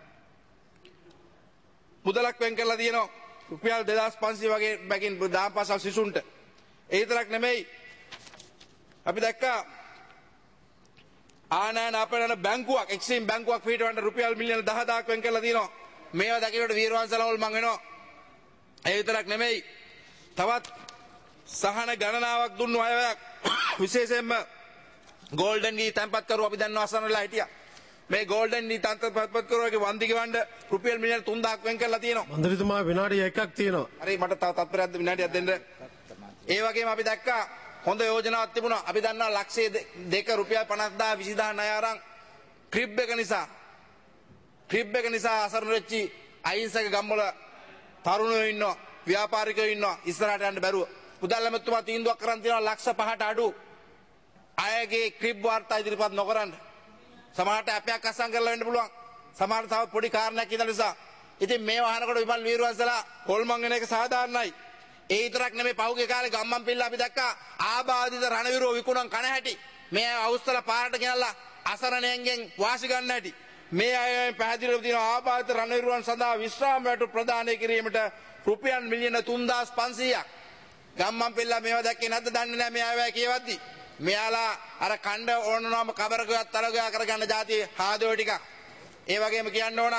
මුදලක් වෙන් කරලා තියෙනවා. රුපියල් දෙදාස් පන්සිය වගේ බැගින් දහම් පාසල් සිසුන්ට. ඒ තරක් නෙමෙයි. අපි දැක්කා ආනයන අපේන බැංකුවක් එක්සිම් බැංකුවක් පිටවන්න රුපියල් මිලියන දහදාහක් වෙන් කරලා තියෙනවා. මේවා දකින්නකොට වීරවංශලා හොල්මන් වෙනවා. ඒ විතරක් නෙමෙයි. තවත් සහන ගණනාවක් දුන්නු අයවැයක් විශේෂයෙන්ම ගෝල්ඩන් දී තැන්පත් කරු අපි දන්නවා අසන්නලා හිටියා. මේ ගෝල්ඩන් දී තැන්පත් කරුවගේ වන්දි ගෙවන්න රුපියල් මිලියන තුන්දාහක් වෙන් කරලා තියෙනවා. මන්ත්‍රීතුමා විනාඩි එකක් තියෙනවා. හරි මට තව තත්පරයක් විනාඩියක් දෙන්න. ඒ වගේම අපි දැක්කා හොඳ යෝජනාවක් තිබුණා. අපි දන්නවා ලක්ෂය දෙක රුපියල් පනස්දාහ විසිදාහ ණය අරන් ක්‍රිබ් එක නිසා ක්‍රිබ් එක නිසා අසරණ වෙච්චි අහිංසක ගම්වල තරුණයෝ ඉන්නවා, ව්‍යාපාරිකයෝ ඉන්නවා ඉස්සරහට යන්න බැරුව. මුදල් ඇමතුමා තීන්දුවක් කරන් තියෙනවා ලක්ෂ පහට අඩු අයගේ ක්‍රිබ් වාර්තා ඉදිරිපත් නොකරන්න. සමහරට ඇපයක් අස්සම් කරලා වෙන්න පුළුවන්. සමහරට තව පොඩි කාරණයක් ඉඳලා නිසා. ඉතින් මේ වහනකොට විමල් වීරවංශලා හොල්මන් වෙන එක සාධාරණයි. ඒ විතරක් නෙමෙයි පහුගිය කාලේ ගම්මන් පිල්ල අපි දැක්කා ආබාධිත රණවිරෝ විකුණන් කන හැටි. මේ අවුස්සල පාරට ගෙනල්ලා අසරණයන්ගෙන් වාසි ගන්න හැටි. මේ අය පැහැදිලිව තියෙනවා ආබාධිත රණවිරුවන් සඳහා විශ්‍රාම වැටු ප්‍රදානය කිරීමට රුපියල් මිලියන තුන්දාස් පන්සීයක්. ගම්මන් පිල්ල මේවා දැක්කේ නැද්ද දන්නේ නැහැ මේ අය කියවද්දි. මෙයාලා අර කණ්ඩ ඕනනම කබරකයක් තරගයක් කරගන්න જાති හාදෝ ටිකක්. ඒ වගේම කියන්න ඕන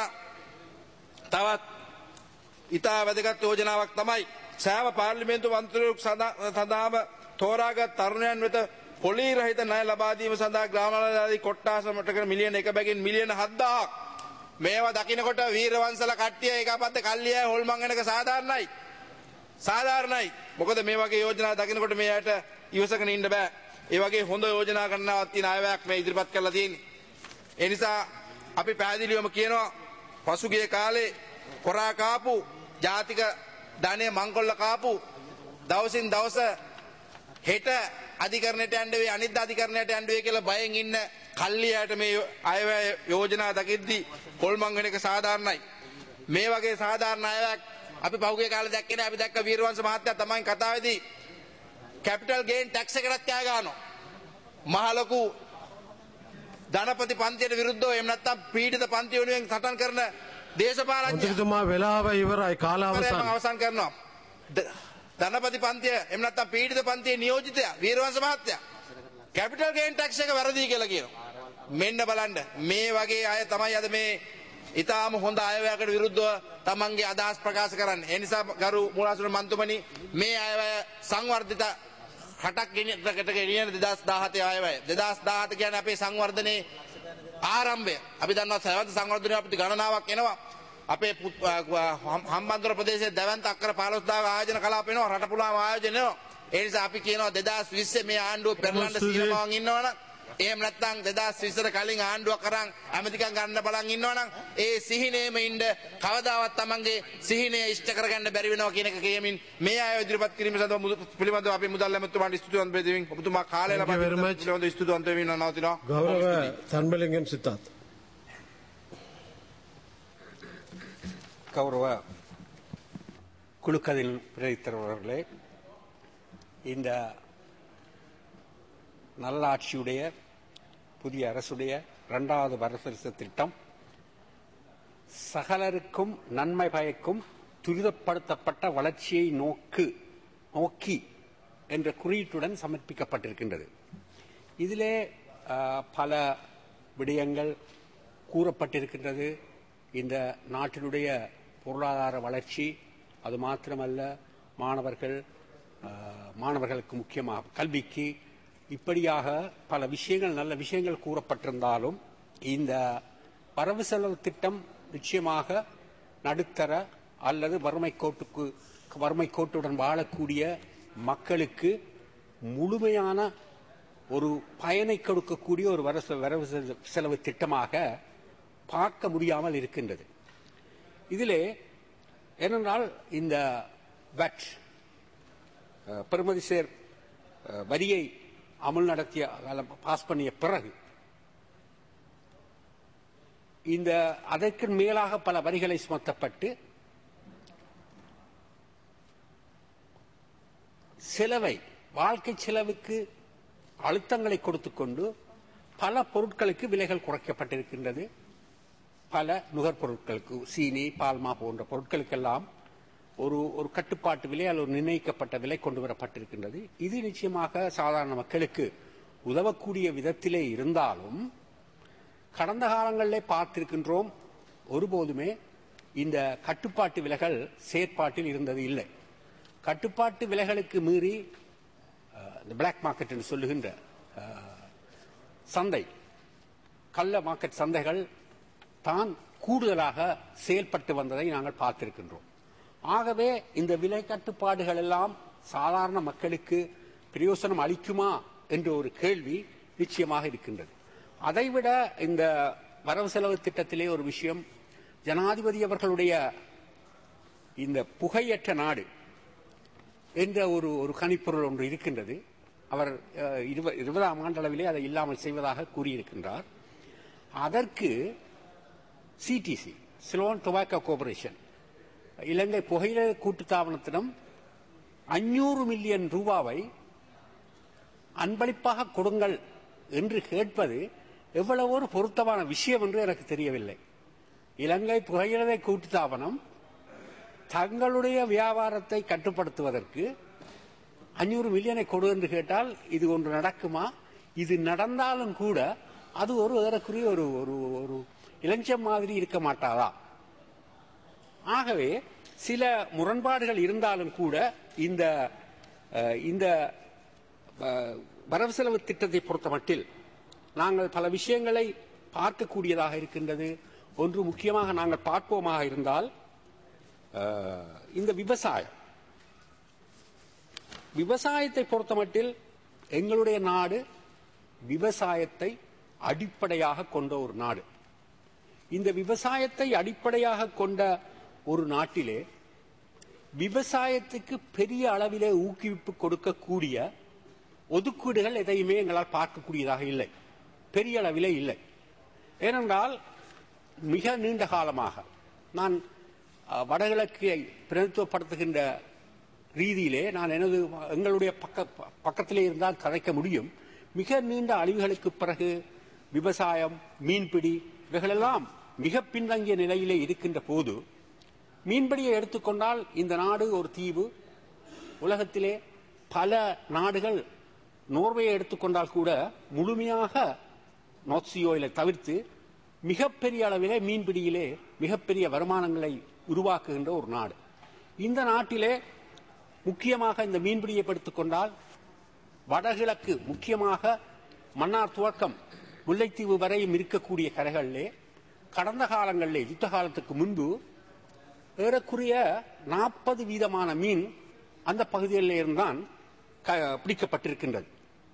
තවත් ඉතා වැදගත් යෝජනාවක් තමයි සෑම පාර්ලිමේන්තු මන්ත්‍රීවරු සඳහාම තෝරාගත් තරුණයන් වෙත පොලී රහිත ණය ලබා දීම සඳහා ග්‍රාමාලදී කොට්ටාස මට්ටමක මිලියන එක බැගින් මිලියන හත්දාහක්. මේවා දකින්නකොට වීරවංශලා කට්ටිය ඒකපද්ද කල්ලියයි හොල්මන් වෙනක සාධාරණයි. සාධාරණයි. මොකද මේ වගේ යෝජනා දකින්නකොට මේ ඇයට ඉවසගෙන ඉන්න බෑ. ඒ වගේ හොඳ යෝජනා ගණනාවක් තියෙන අයවැයක් මේ ඉදිරිපත් කරලා තියෙන්නේ. ඒ නිසා අපි පැහැදිලිවම කියනවා පසුගිය කාලේ කොරා කාපු ජාතික ධනය මංකොල්ල කාපු දවසින් දවස හෙට අධිකරණයට යන්න වෙයි අනිත් අධිකරණයට යන්න වෙයි කියලා බයෙන් ඉන්න කල්ලියට මේ අයවැය යෝජනා දකිද්දි කොල්මන් වෙන එක සාධාරණයි. මේ වගේ සාධාරණ අයවැයක් අපි පහුගිය කාලේ දැක්කේ නෑ. අපි දැක්ක වීරවංශ මහත්තයා තමයි කතාවේදී කැපිටල් ගේන් ටැක්ස් එකකට කෑ ගන්නවා. මහ ලොකු ධනපති පන්තියට විරුද්ධව එහෙම නැත්නම් පීඩිත පන්ති වෙනුවෙන් සටන් කරන දේශපාලඥ මන්ත්‍රීතුමා වෙලාව ඉවරයි කාල අවසන්. අවසන් කරනවා. ධනපති පන්තිය එහෙම නැත්නම් පීඩිත පන්තියේ නියෝජිතයා වීරවංශ මහත්තයා කැපිටල් ගේන් ටැක්ස් එක වැරදි කියලා කියනවා. මෙන්න බලන්න මේ වගේ අය තමයි අද මේ ඊටාම හොඳ අයවැයකට විරුද්ධව තමන්ගේ අදහස් ප්‍රකාශ කරන්නේ. ඒ නිසා ගරු මූලාසන මන්තුමනි මේ අයවැය සංවර්ධිත රටක් ගෙනියන්නකට ගෙනියන දෙදාස් දාහතේ අයවැය. දෙදාස් දාහත කියන්නේ අපේ සංවර්ධනයේ ආරම්භය. අපි දන්නවා සවන්ත සංවර්ධනය අපිට ගණනාවක් එනවා. අපේ හම්බන්තොට ප්‍රදේශයේ දැවැන්ත අක්කර පහළොස්දාක ආයෝජන කලාප වෙනවා. රට පුරාම ආයෝජන වෙනවා. ඒ නිසා අපි කියනවා දෙදාස් විස්සේ මේ ආණ්ඩුව පෙරලන්න සීමාවන් ඉන්නවනම් එහෙම නැත්නම් දෙදාස් විස්සට කලින් ආණ්ඩුවක් අරන් ඇමතිකම් ගන්න බලන් ඉන්නවනම් ඒ සිහිනේම ඉන්න කවදාවත් Tamange සිහිනය ඉෂ්ට කරගන්න බැරි වෙනවා කියන එක කියමින් මේ අය ඉදිරිපත් කිරීම සඳහා පිළිබඳව අපි මුදල් ඇමතුමාට ස්තුතිවන්ත වෙමින් ඔබතුමා කාලය ලබා දෙන පිළිබඳව ස්තුතිවන්ත වෙමින් නවතිනවා. ගෞරව තන්බලෙන්ගෙන් සිතාත්. கௌரவ குழுக்கதில் பிரித்தவர்களே, இந்த நல்லாட்சியுடைய புதிய அரசுடைய இரண்டாவது வரவு திட்டம் சகலருக்கும் நன்மை பயக்கும் துரிதப்படுத்தப்பட்ட வளர்ச்சியை நோக்கு நோக்கி என்ற குறியீட்டுடன் சமர்ப்பிக்கப்பட்டிருக்கின்றது. இதிலே பல விடயங்கள் கூறப்பட்டிருக்கின்றது. இந்த நாட்டினுடைய பொருளாதார வளர்ச்சி, அது மாத்திரமல்ல மாணவர்கள் மாணவர்களுக்கு முக்கியமாக கல்விக்கு, இப்படியாக பல விஷயங்கள் நல்ல விஷயங்கள் கூறப்பட்டிருந்தாலும் இந்த வரவு செலவு திட்டம் நிச்சயமாக நடுத்தர அல்லது வறுமை கோட்டுக்கு வறுமை கோட்டுடன் வாழக்கூடிய மக்களுக்கு முழுமையான ஒரு பயனை கொடுக்கக்கூடிய ஒரு வரவு செலவு திட்டமாக பார்க்க முடியாமல் இருக்கின்றது. இதிலே ஏனென்றால் இந்த வட் பெறுமதி சேர் வரியை அமல் நடத்திய பாஸ் பண்ணிய பிறகு இந்த அதற்கு மேலாக பல வரிகளை சுமத்தப்பட்டு செலவை வாழ்க்கை செலவுக்கு அழுத்தங்களை கொடுத்துக்கொண்டு பல பொருட்களுக்கு விலைகள் குறைக்கப்பட்டிருக்கின்றது. பல நுகர்பொருட்களுக்கு சீனி, பால்மா போன்ற பொருட்களுக்கெல்லாம் ஒரு ஒரு கட்டுப்பாட்டு விலை அல்லது ஒரு நிர்ணயிக்கப்பட்ட விலை கொண்டு வரப்பட்டிருக்கின்றது. இது நிச்சயமாக சாதாரண மக்களுக்கு உதவக்கூடிய விதத்திலே இருந்தாலும் கடந்த காலங்களிலே பார்த்திருக்கின்றோம், ஒருபோதுமே இந்த கட்டுப்பாட்டு விலைகள் செயற்பாட்டில் இருந்தது இல்லை. கட்டுப்பாட்டு விலைகளுக்கு மீறி இந்த பிளாக் மார்க்கெட் என்று சொல்லுகின்ற சந்தை, கள்ள மார்க்கெட் சந்தைகள் தான் கூடுதலாக செயல்பட்டு வந்ததை நாங்கள் பார்த்திருக்கின்றோம். ஆகவே இந்த விலை கட்டுப்பாடுகள் எல்லாம் சாதாரண மக்களுக்கு பிரயோசனம் அளிக்குமா என்ற ஒரு கேள்வி நிச்சயமாக இருக்கின்றது. அதைவிட இந்த வரவு செலவு திட்டத்திலே ஒரு விஷயம், ஜனாதிபதி அவர்களுடைய இந்த புகையற்ற நாடு என்ற ஒரு ஒரு கணிப்பொருள் ஒன்று இருக்கின்றது. அவர் இருபதாம் ஆண்டளவிலே அதை இல்லாமல் செய்வதாக கூறியிருக்கின்றார். அதற்கு CTC, Ceylon tobacco corporation, Ilankai புகையிலை கூட்டுத்தாபனத்திடம் அஞ்சூறு மில்லியன் ரூபாவை அன்பளிப்பாக கொடுங்கள் என்று கேட்பது எவ்வளவு ஒரு பொருத்தமான விஷயம் என்று எனக்கு தெரியவில்லை. இலங்கை புகையிலை கூட்டுத்தாபனம் தங்களுடைய வியாபாரத்தை கட்டுப்படுத்துவதற்கு அஞ்சூறு மில்லியனை கொடு என்று கேட்டால் இது ஒன்று நடக்குமா? இது நடந்தாலும் கூட அது ஒரு ஏறக்குரிய ஒரு ஒரு இளஞ்சம் மாதிரி இருக்க மாட்டாதா? ஆகவே சில முரண்பாடுகள் இருந்தாலும் கூட இந்த இந்த வரவு செலவு திட்டத்தை பொறுத்த மட்டில் நாங்கள் பல விஷயங்களை பார்க்கக்கூடியதாக இருக்கின்றது. ஒன்று முக்கியமாக நாங்கள் பார்ப்போமாக இருந்தால் இந்த விவசாயம் விவசாயத்தை பொறுத்த மட்டில் எங்களுடைய நாடு விவசாயத்தை அடிப்படையாக கொண்ட ஒரு நாடு. இந்த விவசாயத்தை அடிப்படையாக கொண்ட ஒரு நாட்டிலே விவசாயத்துக்கு பெரிய அளவிலே ஊக்குவிப்பு கொடுக்கக்கூடிய ஒதுக்கீடுகள் எதையுமே எங்களால் பார்க்கக்கூடியதாக இல்லை, பெரிய அளவிலே இல்லை. ஏனென்றால் மிக நீண்ட காலமாக நான் வடகிழக்கை பிரதித்துவப்படுத்துகின்ற ரீதியிலே நான் எனது எங்களுடைய பக்க பக்கத்திலே இருந்தால் கதைக்க முடியும். மிக நீண்ட அழிவுகளுக்கு பிறகு விவசாயம், மீன்பிடி இவைகளெல்லாம் மிக பின்தங்கிய நிலையிலே இருக்கின்ற போது மீன்பிடியை எடுத்துக்கொண்டால் இந்த நாடு ஒரு தீவு. உலகத்திலே பல நாடுகள், நோர்வேயை எடுத்துக்கொண்டால் கூட முழுமையாக நார்த் சீ ஆயிலை தவிர்த்து மிகப்பெரிய அளவிலே மீன்பிடியிலே மிகப்பெரிய வருமானங்களை உருவாக்குகின்ற ஒரு நாடு. இந்த நாட்டிலே முக்கியமாக இந்த மீன்பிடியை எடுத்துக்கொண்டால் வடகிழக்கு, முக்கியமாக மன்னார் துவக்கம் முல்லைத்தீவு வரையும் இருக்கக்கூடிய கரைகளிலே கடந்த காலங்களிலே யுத்த காலத்துக்கு முன்பு ஏறக்குறைய நாற்பது வீதமான மீன் அந்த பகுதிகளில் இருந்தான் பிடிக்கப்பட்டிருக்கின்றது.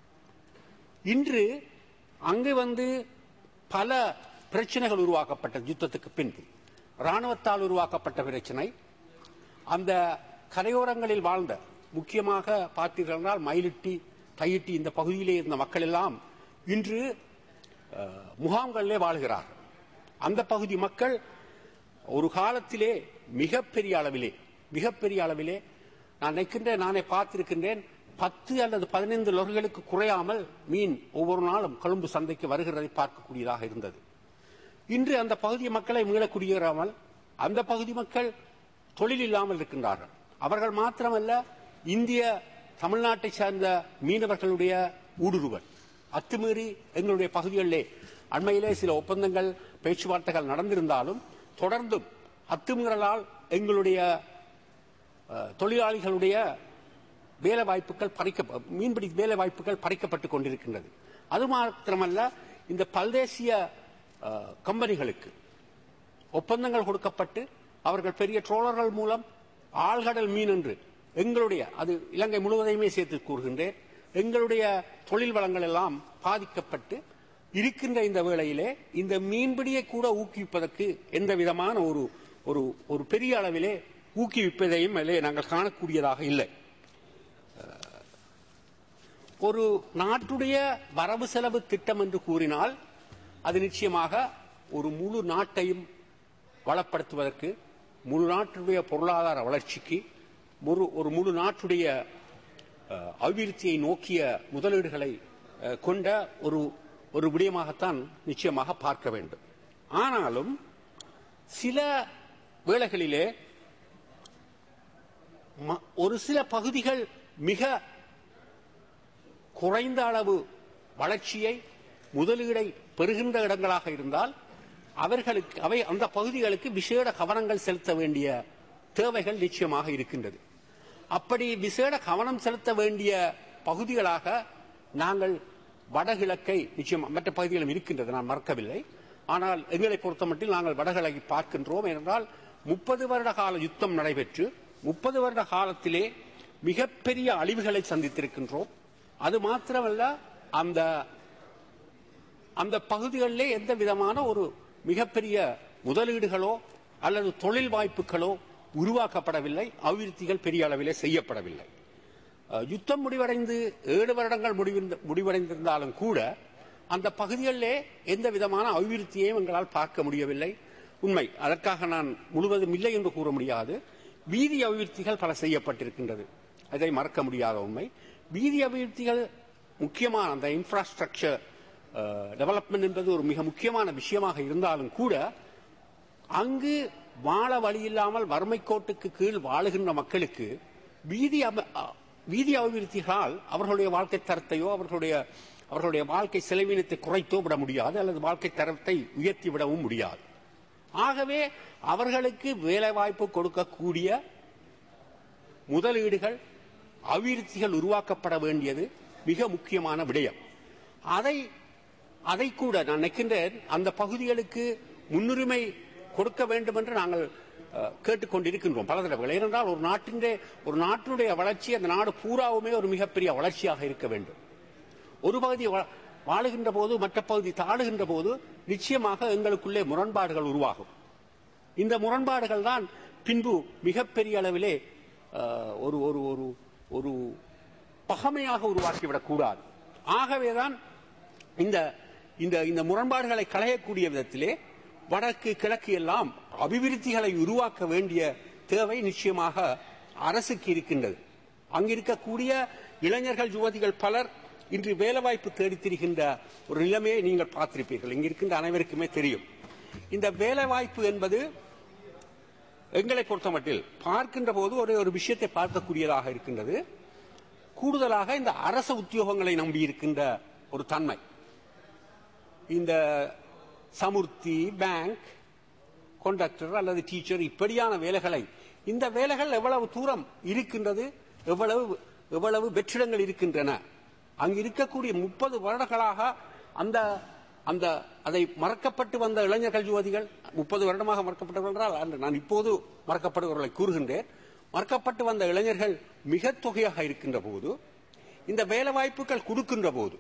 இன்று அங்கு வந்து பல பிரச்சனைகள் உருவாக்கப்பட்டது. யுத்தத்துக்கு பின்பு ராணுவத்தால் உருவாக்கப்பட்ட பிரச்சனை, அந்த கரையோரங்களில் வாழ்ந்த, முக்கியமாக பார்த்தீர்கள் மயிலிட்டி, தையிட்டி இந்த பகுதியிலே இருந்த மக்கள் எல்லாம் இன்று முகாம்களிலே வாழ்கிறார்கள். அந்த பகுதி மக்கள் ஒரு காலத்திலே மிகப்பெரிய அளவிலே மிகப்பெரிய அளவிலே நான் நினைக்கின்றேன், நானே பார்த்திருக்கின்றேன், பத்து அல்லது பதினைந்து லொர்களுக்கு குறையாமல் மீன் ஒவ்வொரு நாளும் கொழும்பு சந்தைக்கு வருகிறதை பார்க்கக்கூடியதாக இருந்தது. இன்று அந்த பகுதி மக்களை மீளக்குடியேறாமல் அந்த பகுதி மக்கள் தொழில் இல்லாமல் இருக்கின்றார்கள். அவர்கள் மாத்திரமல்ல, இந்திய தமிழ்நாட்டை சார்ந்த மீனவர்களுடைய ஊடுருவல் அத்துமீறி எங்களுடைய பகுதிகளிலே அண்மையிலே சில ஒப்பந்தங்கள், பேச்சுவார்த்தைகள் நடந்திருந்தாலும் தொடர்ந்தும் அத்துமீறலால் எங்களுடைய தொழிலாளிகளுடைய வேலை வாய்ப்புகள் பறிக்க மீன்பிடி வேலை வாய்ப்புகள் பறிக்கப்பட்டுக் கொண்டிருக்கின்றது. அது மாத்திரமல்ல, இந்த பல்தேசிய கம்பெனிகளுக்கு ஒப்பந்தங்கள் கொடுக்கப்பட்டு அவர்கள் பெரிய ட்ரோலர்கள் மூலம் ஆழ்கடல் மீன் என்று எங்களுடைய, அது இலங்கை முழுவதையுமே சேர்த்து கூறுகின்றேன், எங்களுடைய தொழில் வளங்கள் எல்லாம் பாதிக்கப்பட்டு இருக்கின்ற இந்த வேளையிலே இந்த மீன்பிடியை கூட ஊக்குவிப்பதற்கு எந்த விதமான ஒரு ஒரு பெரிய அளவிலே ஊக்குவிப்பதையும் நாங்கள் காணக்கூடியதாக இல்லை. ஒரு நாட்டுடைய வரவு செலவு திட்டம் என்று கூறினால் அது நிச்சயமாக ஒரு முழு நாட்டையும் வளப்படுத்துவதற்கு, முழு நாட்டுடைய பொருளாதார வளர்ச்சிக்கு, ஒரு முழு நாட்டுடைய அபிவிருத்தியை நோக்கிய முதலீடுகளை கொண்ட ஒரு ஒரு விடயமாகத்தான் நிச்சயமாக பார்க்க வேண்டும். ஆனாலும் சில வேளைகளிலே ஒரு சில பகுதிகள் மிக குறைந்த அளவு வளர்ச்சியை, முதலீடை பெறுகின்ற இடங்களாக இருந்தால் அவர்களுக்கு அவை அந்த பகுதிகளுக்கு விசேட கவனங்கள் செலுத்த வேண்டிய தேவைகள் நிச்சயமாக இருக்கின்றது. அப்படி விசேட கவனம் செலுத்த வேண்டிய பகுதிகளாக நாங்கள் வடகிழக்கை நிச்சயம் மற்ற பகுதிகளும் இருக்கின்றது, நான் மறக்கவில்லை. ஆனால் எங்களை பொறுத்தமட்டில் நாங்கள் வடகிழக்கை பார்க்கின்றோம். என்றால் முப்பது வருட கால யுத்தம் நடைபெற்று முப்பது வருட காலத்திலே மிகப்பெரிய அழிவுகளை சந்தித்திருக்கின்றோம். அது மாத்திரமல்ல, அந்த அந்த பகுதிகளிலே எந்த விதமான ஒரு மிகப்பெரிய முதலீடுகளோ அல்லது தொழில் வாய்ப்புகளோ உருவாக்கப்படவில்லை. அபிவிருத்திகள் பெரிய அளவிலே செய்யப்படவில்லை. யுத்தம் முடிவடைந்து ஏழு வருடங்கள் முடிவடைந்திருந்தாலும் கூட அந்த பகுதிகளிலே எந்த விதமான அபிவிருத்தியையும் எங்களால் பார்க்க முடியவில்லை. உண்மை, அதற்காக நான் முழுவதும் இல்லை என்று கூற முடியாது. வீதி அபிவிருத்திகள் பல செய்யப்பட்டிருக்கின்றது, அதை மறக்க முடியாத உண்மை. வீதி அபிவிருத்திகள் முக்கியமான அந்த இன்ஃப்ராஸ்ட்ரக்சர் டெவலப்மெண்ட் என்பது ஒரு மிக முக்கியமான விஷயமாக இருந்தாலும் கூட அங்கு வாழ வழி இல்லாமல் வறுமை கோட்டுக்கு கீழ் வாழுகின்ற மக்களுக்கு வீதி வீதி அபிவிருத்திகளால் அவர்களுடைய வாழ்க்கை தரத்தையோ அவர்களுடைய அவர்களுடைய வாழ்க்கை செலவினத்தை குறைத்தோ விட முடியாது, அல்லது வாழ்க்கை தரத்தை உயர்த்தி விடவும் முடியாது. ஆகவே அவர்களுக்கு வேலைவாய்ப்பு கொடுக்கக்கூடிய முதலீடுகள் அபிவிருத்திகள் உருவாக்கப்பட வேண்டியது மிக முக்கியமான விடயம். அதை அதை கூட நான் நினைக்கின்றேன், அந்த பகுதிகளுக்கு முன்னுரிமை கொடுக்க வேண்டும் என்று நாங்கள் கேட்டுக்கொண்டிருக்கின்றோம் பல தடவைகள். ஏனென்றால் ஒரு நாட்டின் ஒரு நாட்டினுடைய வளர்ச்சி அந்த நாடு பூராவுமே ஒரு மிகப்பெரிய வளர்ச்சியாக இருக்க வேண்டும். ஒரு பகுதி வாழுகின்ற போது மற்ற பகுதி தாழுகின்ற போது நிச்சயமாக எங்களுக்குள்ளே முரண்பாடுகள் உருவாகும். இந்த முரண்பாடுகள் தான் பின்பு மிகப்பெரிய அளவிலே ஒரு ஒரு ஒரு ஒரு பகமையாக உருவாக்கிவிடக் கூடாது. ஆகவேதான் இந்த இந்த முரண்பாடுகளை களையக்கூடிய விதத்திலே வடக்கு கிழக்கு எல்லாம் அபிவிருத்திகளை உருவாக்க வேண்டிய தேவை நிச்சயமாக அரசுக்கு இருக்கின்றது. அங்கிருக்கக்கூடிய இளைஞர்கள் யுவதிகள் பலர் இன்று வேலைவாய்ப்பு தேடித்திருக்கின்ற ஒரு நிலைமையை நீங்கள் பார்த்திருப்பீர்கள். இங்கிருக்கின்ற அனைவருக்குமே தெரியும். இந்த வேலைவாய்ப்பு என்பது எங்களை பொறுத்தமட்டில் பார்க்கின்ற போது ஒரே ஒரு விஷயத்தை பார்க்கக்கூடியதாக இருக்கின்றது. கூடுதலாக இந்த அரசு உத்தியோகங்களை நம்பி இருக்கின்ற ஒரு தன்மை, இந்த சமுர்த்தி, பேங்க், கண்டக்டர் அல்லது டீச்சர் இப்படியான வேலைகளை, இந்த வேலைகள் எவ்வளவு தூரம் இருக்கின்றது, எவ்வளவு எவ்வளவு வெற்றிடங்கள் இருக்கின்றன. அங்கு இருக்கக்கூடிய முப்பது வருடங்களாக அந்த அந்த அதை மறக்கப்பட்டு வந்த இளைஞர்கள் யுவதிகள், முப்பது வருடமாக மறக்கப்பட்டவர்கள் நான் இப்போது மறக்கப்படுபவர்களை கூறுகின்றேன். மறக்கப்பட்டு வந்த இளைஞர்கள் மிக தொகையாக இருக்கின்ற போது, இந்த வேலை வாய்ப்புகள் கொடுக்கின்ற போது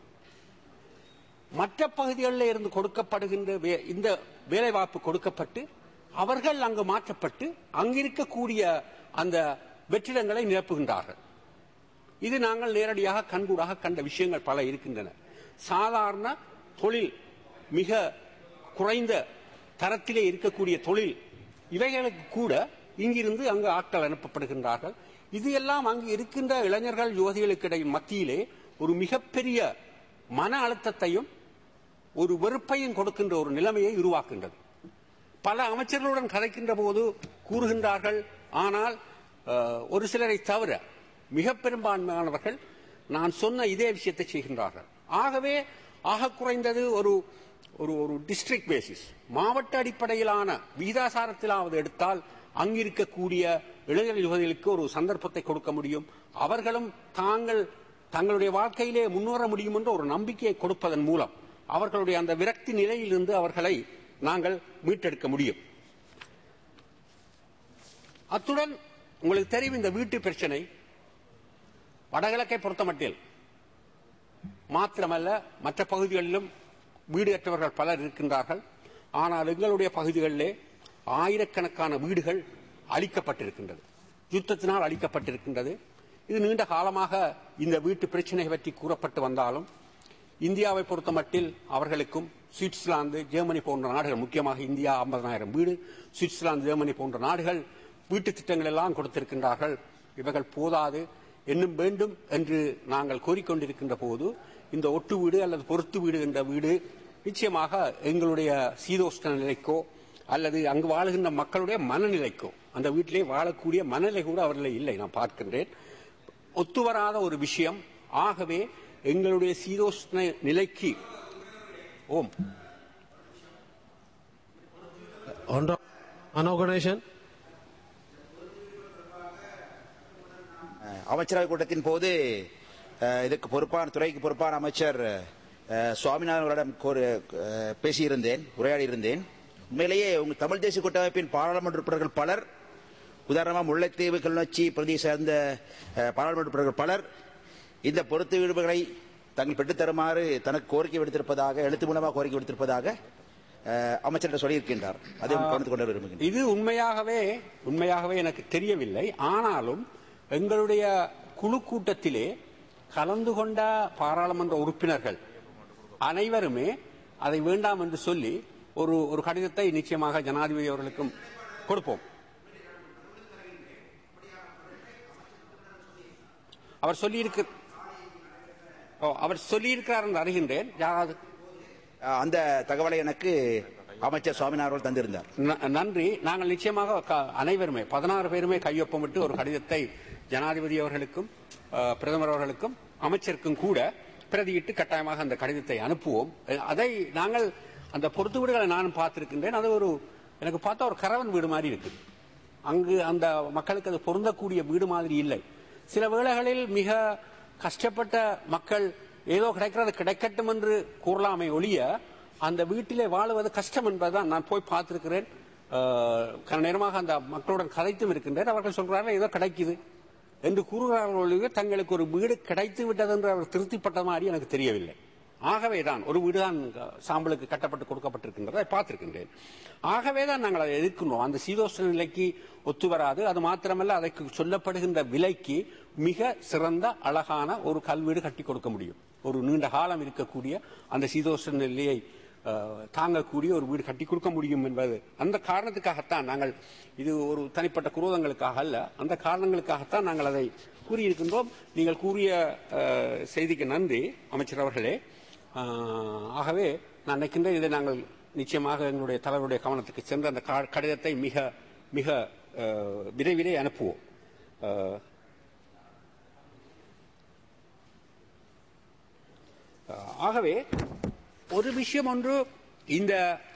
மற்ற பகுதிகளில் இருந்து கொடுக்கப்படுகின்ற இந்த வேலைவாய்ப்பு கொடுக்கப்பட்டு அவர்கள் அங்கு மாற்றப்பட்டு அங்கிருக்கக்கூடிய அந்த வெற்றிடங்களை நிரப்புகின்றார்கள். இது நாங்கள் நேரடியாக கண்கூடாக கண்ட விஷயங்கள் பல இருக்கின்றன. சாதாரண தொழில், மிக குறைந்த தரத்திலே இருக்கக்கூடிய தொழில், இவைகளுக்கு கூட இங்கிருந்து அங்கு ஆட்கள் அனுப்பப்படுகின்றார்கள். இது எல்லாம் அங்கு இருக்கின்ற இளைஞர்கள் யுவதிகளுக்கு மத்தியிலே ஒரு மிகப்பெரிய மன அழுத்தத்தையும் ஒரு வெறுப்பையும் கொடுக்கின்ற ஒரு நிலைமையை உருவாக்குகின்றது. பல அமைச்சர்களுடன் கதைக்கின்ற போது கூறுகின்றார்கள், ஆனால் ஒரு சிலரை தவிர மிக பெரும்பான்மையானவர்கள் நான் சொன்ன இதே விஷயத்தை செய்கின்றார்கள். ஆகவே ஆக குறைந்தது ஒரு ஒரு டிஸ்ட்ரிக்ட் பேசிஸ், மாவட்ட அடிப்படையிலான விகிதாசாரத்திலாவது எடுத்தால் அங்கிருக்கக்கூடிய இளைஞர் யுவதிகளுக்கு ஒரு சந்தர்ப்பத்தை கொடுக்க முடியும். அவர்களும் தாங்கள் தங்களுடைய வாழ்க்கையிலே முன்னேற முடியும் என்ற ஒரு நம்பிக்கையை கொடுப்பதன் மூலம் அவர்களுடைய அந்த விரக்தி நிலையிலிருந்து அவர்களை நாங்கள் மீட்டெடுக்க முடியும். அத்துடன் உங்களுக்கு தெரியும், இந்த வீட்டு பிரச்சனை வடகிழக்கை பொறுத்தமட்டில் மாத்திரமல்ல மற்ற பகுதிகளிலும் வீடற்றவர்கள் பலர் இருக்கின்றார்கள். ஆனால் எங்களுடைய பகுதிகளிலே ஆயிரக்கணக்கான வீடுகள் அளிக்கப்பட்டிருக்கின்றது, யுத்தத்தினால் அளிக்கப்பட்டிருக்கின்றது. இது நீண்ட காலமாக இந்த வீட்டு பிரச்சனை பற்றி கூறப்பட்டு வந்தாலும் இந்தியாவை பொறுத்தமட்டில் அவர்களுக்கும் சுவிட்சர்லாந்து, ஜெர்மனி போன்ற நாடுகள், முக்கியமாக இந்தியா ஐம்பதாயிரம் வீடு, சுவிட்சர்லாந்து, ஜெர்மனி போன்ற நாடுகள் வீட்டு திட்டங்கள் எல்லாம் கொடுத்திருக்கின்றார்கள். இவர்கள் போதாது, இன்னும் வேண்டும் என்று நாங்கள் கோரிக்கொண்டிருக்கின்ற போது இந்த ஒட்டு வீடு அல்லது பொருத்து வீடு என்ற வீடு நிச்சயமாக எங்களுடைய சீதோஷ்ண நிலைக்கோ அல்லது அங்கு வாழுகின்ற மக்களுடைய மனநிலைக்கோ, அந்த வீட்டிலே வாழக்கூடிய மனநிலை கூட அவர்களே இல்லை, நான் பார்க்கின்றேன், ஒத்துவராத ஒரு விஷயம். ஆகவே எங்களுடைய சீதோஷ்ண நிலைக்கு ஓம் unorganization அமைச்சரவை கூட்டத்தின் போது இதுக்கு பொறுப்பான துறைக்கு பொறுப்பான அமைச்சர் சுவாமிநாதன் அவரிடம் பேசியிருந்தேன், உரையாடி இருந்தேன். உண்மையிலேயே உங்கள் தமிழ் தேசிய கூட்டமைப்பின் பாராளுமன்ற உறுப்பினர்கள் பலர், உதாரணமாக முல்லைத்தீவு கிளிநொச்சி பிரதேச சேர்ந்த பாராளுமன்ற உறுப்பினர்கள் பலர் இந்த பொறுத்து விடுப்புகளை தங்கள் பெற்றுத்தருமாறு தனக்கு கோரிக்கை விடுத்திருப்பதாக, எழுத்து மூலமாக கோரிக்கை விடுத்திருப்பதாக அமைச்சர் சொல்லியிருக்கின்றார். அதை கவனித்துக் கொண்டு விரும்புகிறேன். இது உண்மையாகவே உண்மையாகவே எனக்கு தெரியவில்லை. ஆனாலும் எங்களுடைய குழு கூட்டத்திலே கலந்து கொண்ட பாராளுமன்ற உறுப்பினர்கள் அனைவருமே அதை வேண்டாம் என்று சொல்லி ஒரு ஒரு கடிதத்தை நிச்சயமாக ஜனாதிபதி அவர்களுக்கும் கொடுப்போம். அவர் சொல்லியிருக்க அவர் சொல்லியிருக்கிறார் என்று அறிகின்றேன். அந்த தகவலை எனக்கு அமைச்சர் சுவாமிநாதன் தந்திருந்தார். நன்றி. நாங்கள் நிச்சயமாக அனைவருமே பதினாறு பேருமே கையொப்பமிட்டு ஒரு கடிதத்தை ஜனாதிபதி அவர்களுக்கும் பிரதமர் அவர்களுக்கும் அமைச்சருக்கும் கூட பிரதியிட்டு கட்டாயமாக அந்த கடிதத்தை அனுப்புவோம். அதை நாங்கள் அந்த பொறுத்து வீடுகளை நானும் பார்த்திருக்கின்றேன். அது ஒரு எனக்கு பார்த்தா ஒரு கரவன் வீடு மாதிரி இருக்கு. அங்கு அந்த மக்களுக்கு அது பொருந்தக்கூடிய வீடு மாதிரி இல்லை. சில வேளைகளில் மிக கஷ்டப்பட்ட மக்கள் ஏதோ கிடைக்கிறது கிடைக்கட்டும் என்று கூறலாமே ஒழிய அந்த வீட்டிலே வாழுவது கஷ்டம் என்பதுதான் நான் போய் பார்த்திருக்கிறேன். கன நேரமாக அந்த மக்களுடன் கதைத்தும் இருக்கின்றேன். அவர்கள் சொல்றார்கள் ஏதோ கிடைக்குது என்று கூறுகிறார்கள். தங்களுக்கு ஒரு வீடு கிடைத்து விட்டது என்று அவர் திருப்திப்பட்ட மாதிரி எனக்கு தெரியவில்லை. ஆகவேதான் ஒரு வீடுதான் சாம்பலுக்கு கட்டப்பட்டு கொடுக்கப்பட்டிருக்கின்றதை பார்த்திருக்கின்றேன். ஆகவேதான் நாங்கள் அதை எதிர்க்கின்றோம். அந்த சீதோஷ்ண நிலைக்கு ஒத்து வராது. அது மாத்திரமல்ல, அதற்கு சொல்லப்படுகின்ற விலைக்கு மிக சிறந்த அழகான ஒரு கல்வீடு கட்டி கொடுக்க முடியும். ஒரு நீண்ட காலம் இருக்கக்கூடிய அந்த சீதோஷ்ண நிலையை தாங்கக்கூடிய ஒரு வீடு கட்டி கொடுக்க முடியும் என்பது அந்த காரணத்துக்காகத்தான் நாங்கள், இது ஒரு தனிப்பட்ட குரோதங்களுக்காக அல்ல, அந்த காரணங்களுக்காகத்தான் நாங்கள் அதை கூறியிருக்கின்றோம். நீங்கள் கூறிய செய்திக்கு நன்றி அமைச்சர் அவர்களே. ஆகவே நான் நினைக்கின்றேன் இதை நாங்கள் நிச்சயமாக எங்களுடைய தலைவருடைய கவனத்துக்கு சென்று அந்த கடிதத்தை மிக மிக விரைவிலே அனுப்புவோம். ஆகவே ஒரு விஷயம் ஒன்று, இந்த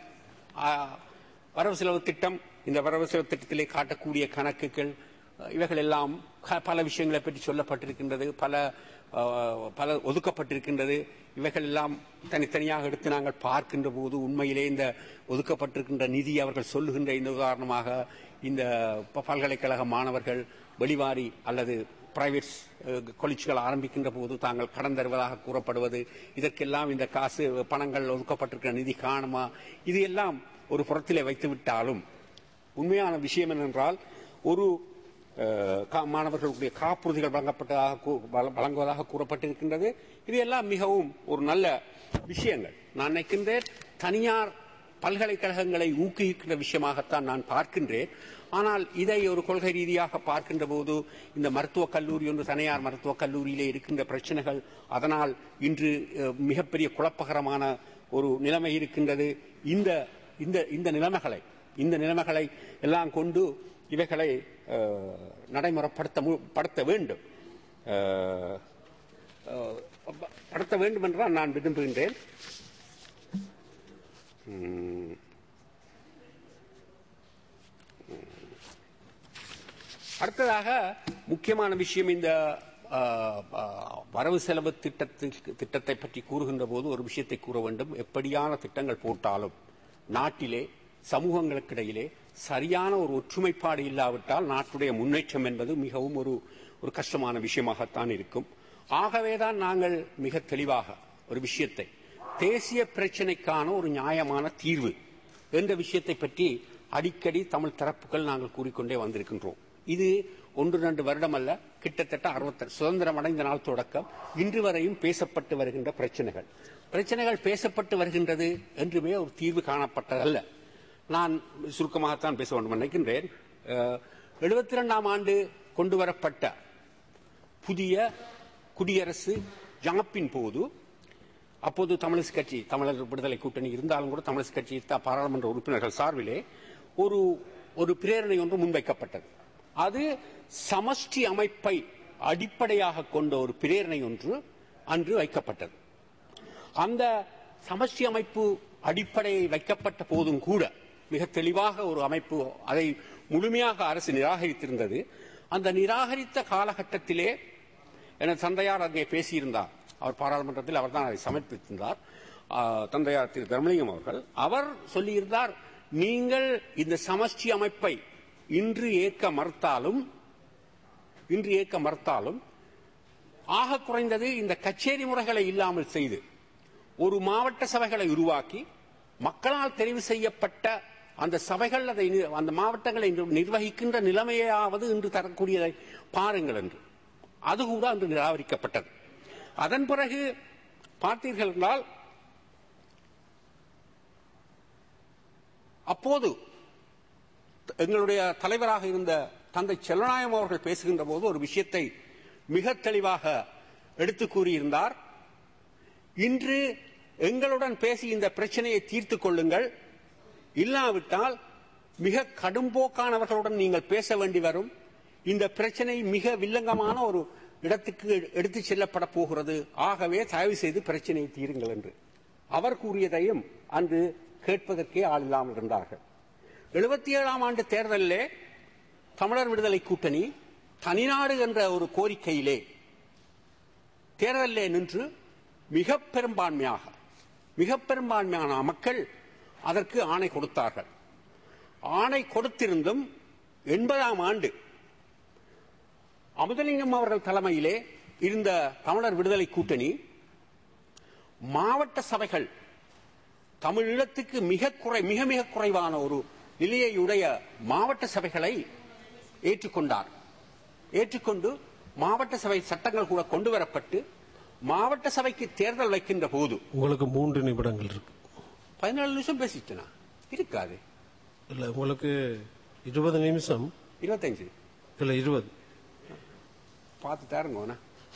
வரவு செலவு திட்டம், இந்த வரவு செலவு திட்டத்திலே காட்டக்கூடிய கணக்குகள் இவைகள் எல்லாம் பல விஷயங்களை பற்றி சொல்லப்பட்டிருக்கின்றது, பல பல ஒதுக்கப்பட்டிருக்கின்றது. இவைகள் எல்லாம் தனித்தனியாக எடுத்து நாங்கள் பார்க்கின்ற போது உண்மையிலே இந்த ஒதுக்கப்பட்டிருக்கின்ற நிதி அவர்கள் சொல்லுகின்ற இந்த உதாரணமாக இந்த பல்கலைக்கழக மாணவர்கள் வெளிவாரி அல்லது பிரைவேட் காலேஜ்கள் ஆரம்பிக்கின்ற போது தாங்கள் கடன் தருவதாக கூறப்படுவது, இதற்கெல்லாம் இந்த காசு பணங்கள் ஒதுக்கப்பட்டிருக்கிற நிதி காணுமா, இது எல்லாம் ஒரு புறத்திலே வைத்துவிட்டாலும் உண்மையான விஷயம் என்னென்றால், ஒரு மாணவர்களுடைய காப்புறுதிகள் வழங்கப்பட்டதாக வழங்குவதாக கூறப்பட்டிருக்கின்றது. இது எல்லாம் மிகவும் ஒரு நல்ல விஷயங்கள். நான் நினைக்கின்றேன் தனியார் பல்கலைக்கழகங்களை ஊக்குவிக்கின்ற விஷயமாகத்தான் நான் பார்க்கின்றேன். ஆனால் இதை ஒரு கொள்கை ரீதியாக பார்க்கின்ற போது இந்த மருத்துவக் கல்லூரி ஒன்று தனியார் மருத்துவக் கல்லூரியிலே இருக்கின்ற பிரச்சனைகள், அதனால் இன்று மிகப்பெரிய குழப்பகரமான ஒரு நிலைமை இருக்கின்றது. இந்த இந்த நிலைமைகளை இந்த நிலைமைகளை எல்லாம் கொண்டு இவைகளை நடைமுறைப்படுத்த படுத்த வேண்டும் படுத்த வேண்டும் என்றால் நான் விரும்புகின்றேன். அடுத்ததாக முக்கியமான விஷயம், இந்த வரவு செலவு திட்டத்திற்கு திட்டத்தை பற்றி கூறுகின்ற போது ஒரு விஷயத்தை கூற வேண்டும். எப்படியான திட்டங்கள் போட்டாலும் நாட்டிலே சமூகங்களுக்கிடையிலே சரியான ஒரு ஒற்றுமைப்பாடு இல்லாவிட்டால் நாட்டுடைய முன்னேற்றம் என்பது மிகவும் ஒரு ஒரு கஷ்டமான விஷயமாகத்தான் இருக்கும். ஆகவேதான் நாங்கள் மிக தெளிவாக ஒரு விஷயத்தை, தேசிய பிரச்சினைக்கான ஒரு நியாயமான தீர்வு என்ற விஷயத்தை பற்றி அடிக்கடி தமிழ் தரப்புகள் நாங்கள் கூறிக்கொண்டே வந்திருக்கின்றோம். இது ஒன்று இரண்டு வருடம் அல்ல, கிட்டத்தட்ட அறுபத்தி சுதந்திரம் அடைந்த நாள் தொடக்கம் இன்று வரையும் பேசப்பட்டு வருகின்ற பிரச்சனைகள் பிரச்சனைகள் பேசப்பட்டு வருகின்றது என்றுமே ஒரு தீர்வு காணப்பட்டதல்ல. நான் சுருக்கமாகத்தான் பேச வேண்டும் நினைக்கின்றேன். எழுபத்தி இரண்டாம் ஆண்டு கொண்டு வரப்பட்ட புதிய குடியரசு ஜாப்பின் போது, அப்போது தமிழரசு கட்சி, தமிழர் விடுதலை கூட்டணி இருந்தாலும் கூட தமிழரசு கட்சி பாராளுமன்ற உறுப்பினர்கள் சார்பிலே ஒரு ஒரு பிரேரணை ஒன்று முன்வைக்கப்பட்டது. அது சமஷ்டி அமைப்பை அடிப்படையாக கொண்ட ஒரு பிரேரணை ஒன்று அன்று வைக்கப்பட்டது. அந்த சமஷ்டி அமைப்பு அடிப்படையை வைக்கப்பட்ட போதும் கூட மிக தெளிவாக ஒரு அமைப்பு, அதை முழுமையாக அரசு நிராகரித்திருந்தது. அந்த நிராகரித்த காலகட்டத்திலே எனது தந்தையார் அங்கே பேசியிருந்தார். அவர் பாராளுமன்றத்தில் அவர் தான் அதை சமர்ப்பித்திருந்தார். தந்தையார் திரு தர்மலிங்கம் அவர்கள் அவர் சொல்லியிருந்தார், நீங்கள் இந்த சமஷ்டி அமைப்பை இன்று ஏற்க மறுத்தாலும் இன்று ஏற்க மறுத்தாலும் ஆக குறைந்தது இந்த கச்சேரி முறைகளை இல்லாமல் செய்து ஒரு மாவட்ட சபைகளை உருவாக்கி மக்களால் தெரிவு செய்யப்பட்ட அந்த சபைகள் அதை அந்த மாவட்டங்களை நிர்வகிக்கின்ற நிலைமையாவது இன்று தரக்கூடியதை பாருங்கள் என்று அது கூட அன்று நிராகரிக்கப்பட்டது. அதன் பிறகு பார்த்தீர்கள் என்றால் அப்போது எங்களுடைய தலைவராக இருந்த தந்தை செல்வநாயகம் அவர்கள் பேசுகின்ற போது ஒரு விஷயத்தை மிக தெளிவாக எடுத்து கூறியிருந்தார். இன்று எங்களுடன் பேசி இந்த பிரச்சனையை தீர்த்துக் கொள்ளுங்கள், இல்லாவிட்டால் மிக கடும்போக்கானவர்களுடன் நீங்கள் பேச வேண்டி வரும். இந்த பிரச்சனை மிக வில்லங்கமான ஒரு இடத்துக்கு எடுத்துச் செல்லப்பட போகிறது. ஆகவே தயவு செய்து பிரச்சனையை தீருங்கள் என்று அவர் கூறியதையும் அன்று கேட்பதற்கே ஆள் இல்லாமல் இருந்தார்கள். எழுபத்தி ஏழாம் ஆண்டு தேர்தலிலே தமிழர் விடுதலை கூட்டணி தனிநாடு என்ற ஒரு கோரிக்கையிலே தேர்தலிலே நின்று மிக பெரும்பான்மையாக மிக பெரும்பான்மையான மக்கள் அதற்கு ஆணை கொடுத்தார்கள். ஆணை கொடுத்திருந்தும் எண்பதாம் ஆண்டு அமுதலிங்கம் அவர்கள் தலைமையிலே இருந்த தமிழர் விடுதலை கூட்டணி மாவட்ட சபைகள் தமிழீழத்துக்கு மிக குறை மிக மிக குறைவான ஒரு நிலையுடைய மாவட்ட சபைகளை ஏற்றுக்கொண்டார். ஏற்றுக்கொண்டு மாவட்ட சபை சட்டங்கள் கூட கொண்டு வரப்பட்டு மாவட்ட சபைக்கு தேர்தல் வைக்கின்ற போது உங்களுக்கு மூன்று நிமிடங்கள் இருக்கு. பதினாலு நிமிஷம் பேசிட்டேனா? இருக்காது இல்ல, உங்களுக்கு இருபது நிமிஷம். இருபத்தஞ்சு இல்ல இருபது பார்த்து தாருங்க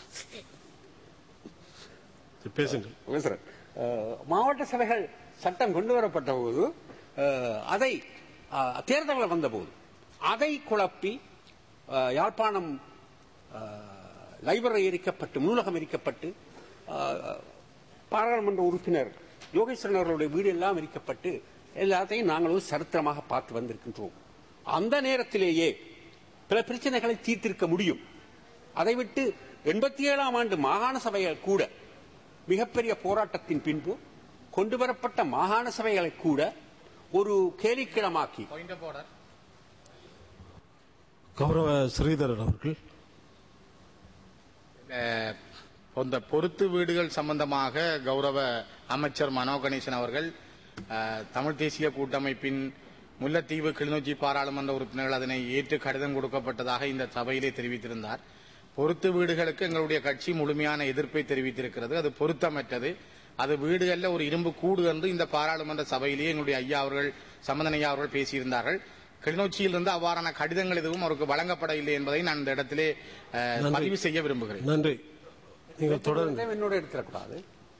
பேசுறேன். மாவட்ட சபைகள் சட்டம் கொண்டு வரப்பட்ட போது அதை தேர்தலில் வந்தபோது அதை குழப்பி யாழ்ப்பாணம் லைப்ரரி எரிக்கப்பட்டு நூலகம் எரிக்கப்பட்டு பாராளுமன்ற உறுப்பினர் யோகேஸ்வரன் அவர்களுடைய வீடு எல்லாம் எரிக்கப்பட்டு எல்லாத்தையும் நாங்களும் சரித்திரமாக பார்த்து வந்திருக்கின்றோம். அந்த நேரத்திலேயே பல பிரச்சனைகளை தீர்த்திருக்க முடியும். அதை விட்டு எண்பத்தி ஏழாம் ஆண்டு மாகாண சபைகள் கூட மிகப்பெரிய போராட்டத்தின் பின்பு கொண்டு வரப்பட்ட மாகாண சபைகளை கூட ஒரு கேலிக்கிடமாக்கி கௌரவ ஸ்ரீதரன் அவர்கள் இந்த பொருத்து வீடுகள் சம்பந்தமாக கௌரவ அமைச்சர் மனோ கணேசன் அவர்கள் தமிழ் தேசிய கூட்டமைப்பின் முல்லைத்தீவு கிளிநொச்சி பாராளுமன்ற உறுப்பினர்கள் அதனை ஏற்று கடிதம் கொடுக்கப்பட்டதாக இந்த சபையிலே தெரிவித்திருந்தார். பொருத்து வீடுகளுக்கு எங்களுடைய கட்சி முழுமையான எதிர்ப்பை தெரிவித்திருக்கிறது. அது பொருத்தமற்றது. அது வீடுகளில் ஒரு இரும்பு கூடு என்று இந்த பாராளுமன்ற சபையிலேயே எங்களுடைய ஐயா அவர்கள் சம்பந்தன் ஐயா அவர்கள் பேசியிருந்தார்கள். கிளிநொச்சியிலிருந்து அவ்வாறான கடிதங்கள் எதுவும் அவருக்கு வழங்கப்படவில்லை என்பதை நான் இந்த இடத்திலே பதிவு செய்ய விரும்புகிறேன். நன்றி. நீங்கள் தொடர்ந்து என்னோட எடுத்துக்கூடாது.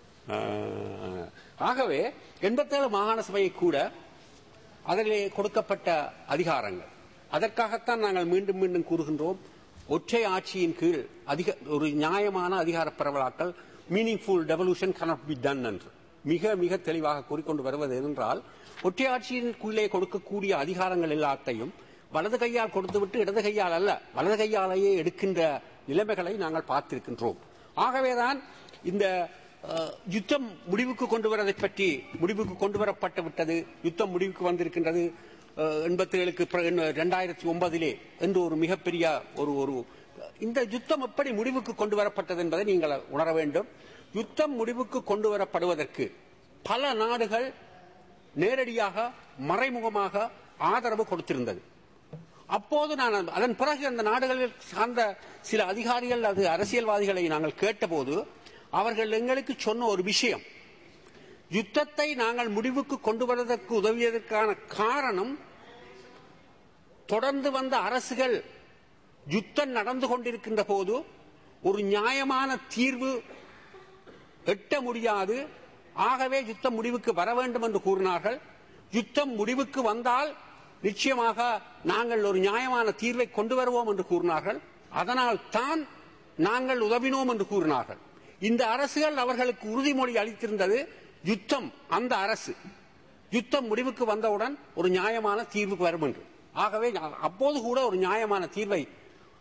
ஆகவே எண்பத்தேழு மாகாண சபையை கூட அதிலே கொடுக்கப்பட்ட அதிகாரங்கள் அதற்காகத்தான் நாங்கள் மீண்டும் மீண்டும் கூறுகின்றோம். ஒற்றை ஆட்சியின் கீழ் அதிக ஒரு நியாயமான அதிகார பரவலாக்கல் meaningful devolution cannot be done என்று மிக மிக தெளிவாக கூறிக்கொண்டு வருவது என்றால் ஒற்றை ஆட்சியின் கீழே கொடுக்கக்கூடிய அதிகாரங்கள் எல்லாத்தையும் வலது கையால் கொடுத்துவிட்டு இடது கையால் அல்ல வலது கையாலேயே எடுக்கின்ற நிலைமைகளை நாங்கள் பார்த்திருக்கின்றோம். ஆகவேதான் இந்த யுத்தம் முடிவுக்கு கொண்டு வரதை பற்றி முடிவுக்கு கொண்டு வரப்பட்டு விட்டது, யுத்தம் முடிவுக்கு வந்திருக்கின்றது எண்பத்தி ஏழுக்கு இரண்டாயிரத்தி ஒன்பதிலே என்று ஒரு மிகப்பெரிய ஒரு ஒரு இந்த யுத்தம் எப்படி முடிவுக்கு கொண்டு வரப்பட்டது என்பதை நீங்கள் உணர வேண்டும். யுத்தம் முடிவுக்கு கொண்டு வரப்படுவதற்கு பல நாடுகள் நேரடியாக மறைமுகமாக ஆதரவு கொடுத்திருந்தது. அப்போது நான் அதன் பிறகு அந்த நாடுகளில் சார்ந்த சில அதிகாரிகள் அது அரசியல்வாதிகளை நாங்கள் கேட்டபோது அவர்கள் எங்களுக்கு சொன்ன ஒரு விஷயம், யுத்தத்தை நாங்கள் முடிவுக்கு கொண்டு வருவதற்கு உதவியதற்கான காரணம் தொடர்ந்து வந்த அரசுகள் யுத்தம் நடந்து கொண்டிருக்கின்ற போது ஒரு நியாயமான தீர்வு எட்ட முடியாது, ஆகவே யுத்தம் முடிவுக்கு வர வேண்டும் என்று கூறினார்கள். யுத்தம் முடிவுக்கு வந்தால் நிச்சயமாக நாங்கள் ஒரு நியாயமான தீர்வை கொண்டு வருவோம் என்று கூறினார்கள். அதனால் தான் நாங்கள் உதவினோம் என்று கூறினார்கள். இந்த அரசுகள் அவர்களுக்கு உறுதிமொழி அளித்திருந்தது, யுத்தம் அந்த அரசு யுத்தம் முடிவுக்கு வந்தவுடன் ஒரு நியாயமான தீர்வுக்கு வரும் என்று. ஆகவே அப்போது கூட ஒரு நியாயமான தீர்வை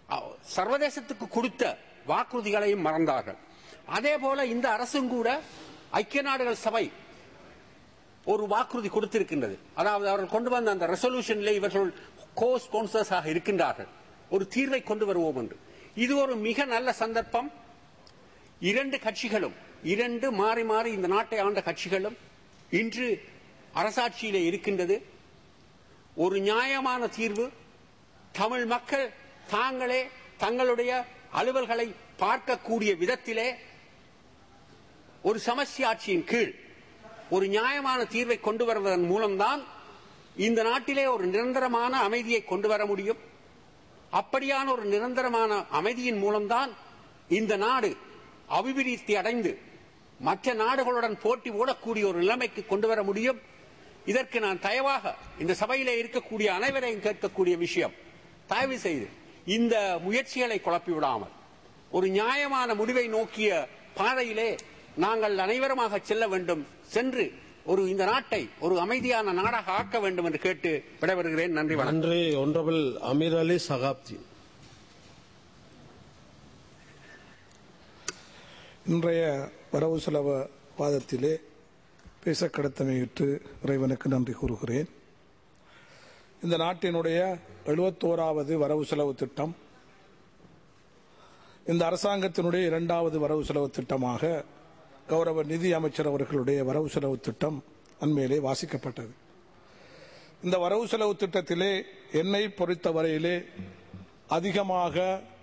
சர்வதேசத்துக்கு கொடுத்த வாக்குறுதிகளையும் மறந்தார்கள். அதே போல இந்த அரசும் கூட ஐக்கிய நாடுகள் சபை ஒரு வாக்குறுதி கொடுத்திருக்கின்றது. அதாவது அவர்கள் கொண்டு வந்த அந்த ரெசல்யூஷனில் இவர்கள் கோ ஸ்பான்சர்ஸாக இருக்கின்றார்கள், ஒரு தீர்வை கொண்டு வருவோம் என்று. இது ஒரு மிக நல்ல சந்தர்ப்பம். இரண்டு கட்சிகளும், இரண்டு மாறி மாறி இந்த நாட்டை ஆண்ட கட்சிகளும் இன்று அரசாட்சியிலே இருக்கின்றது. ஒரு நியாயமான தீர்வு, தமிழ் மக்கள் தாங்களே தங்களுடைய அலுவல்களை பார்க்கக்கூடிய விதத்திலே ஒரு சமஸ்டி ஆட்சியின் கீழ் ஒரு நியாயமான தீர்வை கொண்டு வருவதன் மூலம்தான் இந்த நாட்டிலே ஒரு நிரந்தரமான அமைதியை கொண்டு வர முடியும். அப்படியான ஒரு நிரந்தரமான அமைதியின் மூலம்தான் இந்த நாடு அபிவிருத்தி அடைந்து மற்ற நாடுகளுடன் போட்டி ஓடக்கூடிய ஒரு நிலைமைக்கு கொண்டு வர முடியும். இதற்கு நான் தயவாக இந்த சபையிலே இருக்கக்கூடிய அனைவரையும் கேட்கக்கூடிய விஷயம், தயவு செய்து இந்த முயற்சிகளை குழப்பி விடாமல் ஒரு நியாயமான முடிவை நோக்கிய பாதையிலே நாங்கள் அனைவருமாக செல்ல வேண்டும், சென்று ஒரு இந்த நாட்டை ஒரு அமைதியான நாடாக ஆக்க வேண்டும் என்று கேட்டு விடைபெறுகிறேன். நன்றி. நன்றி. ஒன்றபிள் அமீர் அலி சகாப்தி. இன்றைய வரவு செலவு வாதத்திலே பேச கடத்தமையிட்டு இறைவனுக்கு நன்றி கூறுகிறேன். இந்த நாட்டினுடைய எழுபத்தோராவது வரவு செலவு திட்டம் இந்த அரசாங்கத்தினுடைய இரண்டாவது வரவு செலவு திட்டமாக கௌரவ நிதி அமைச்சர் அவர்களுடைய வரவு செலவு திட்டம் அண்மையிலே வாசிக்கப்பட்டது. இந்த வரவு செலவு திட்டத்திலே என்னை பொறுத்தவரையிலே அதிகமாக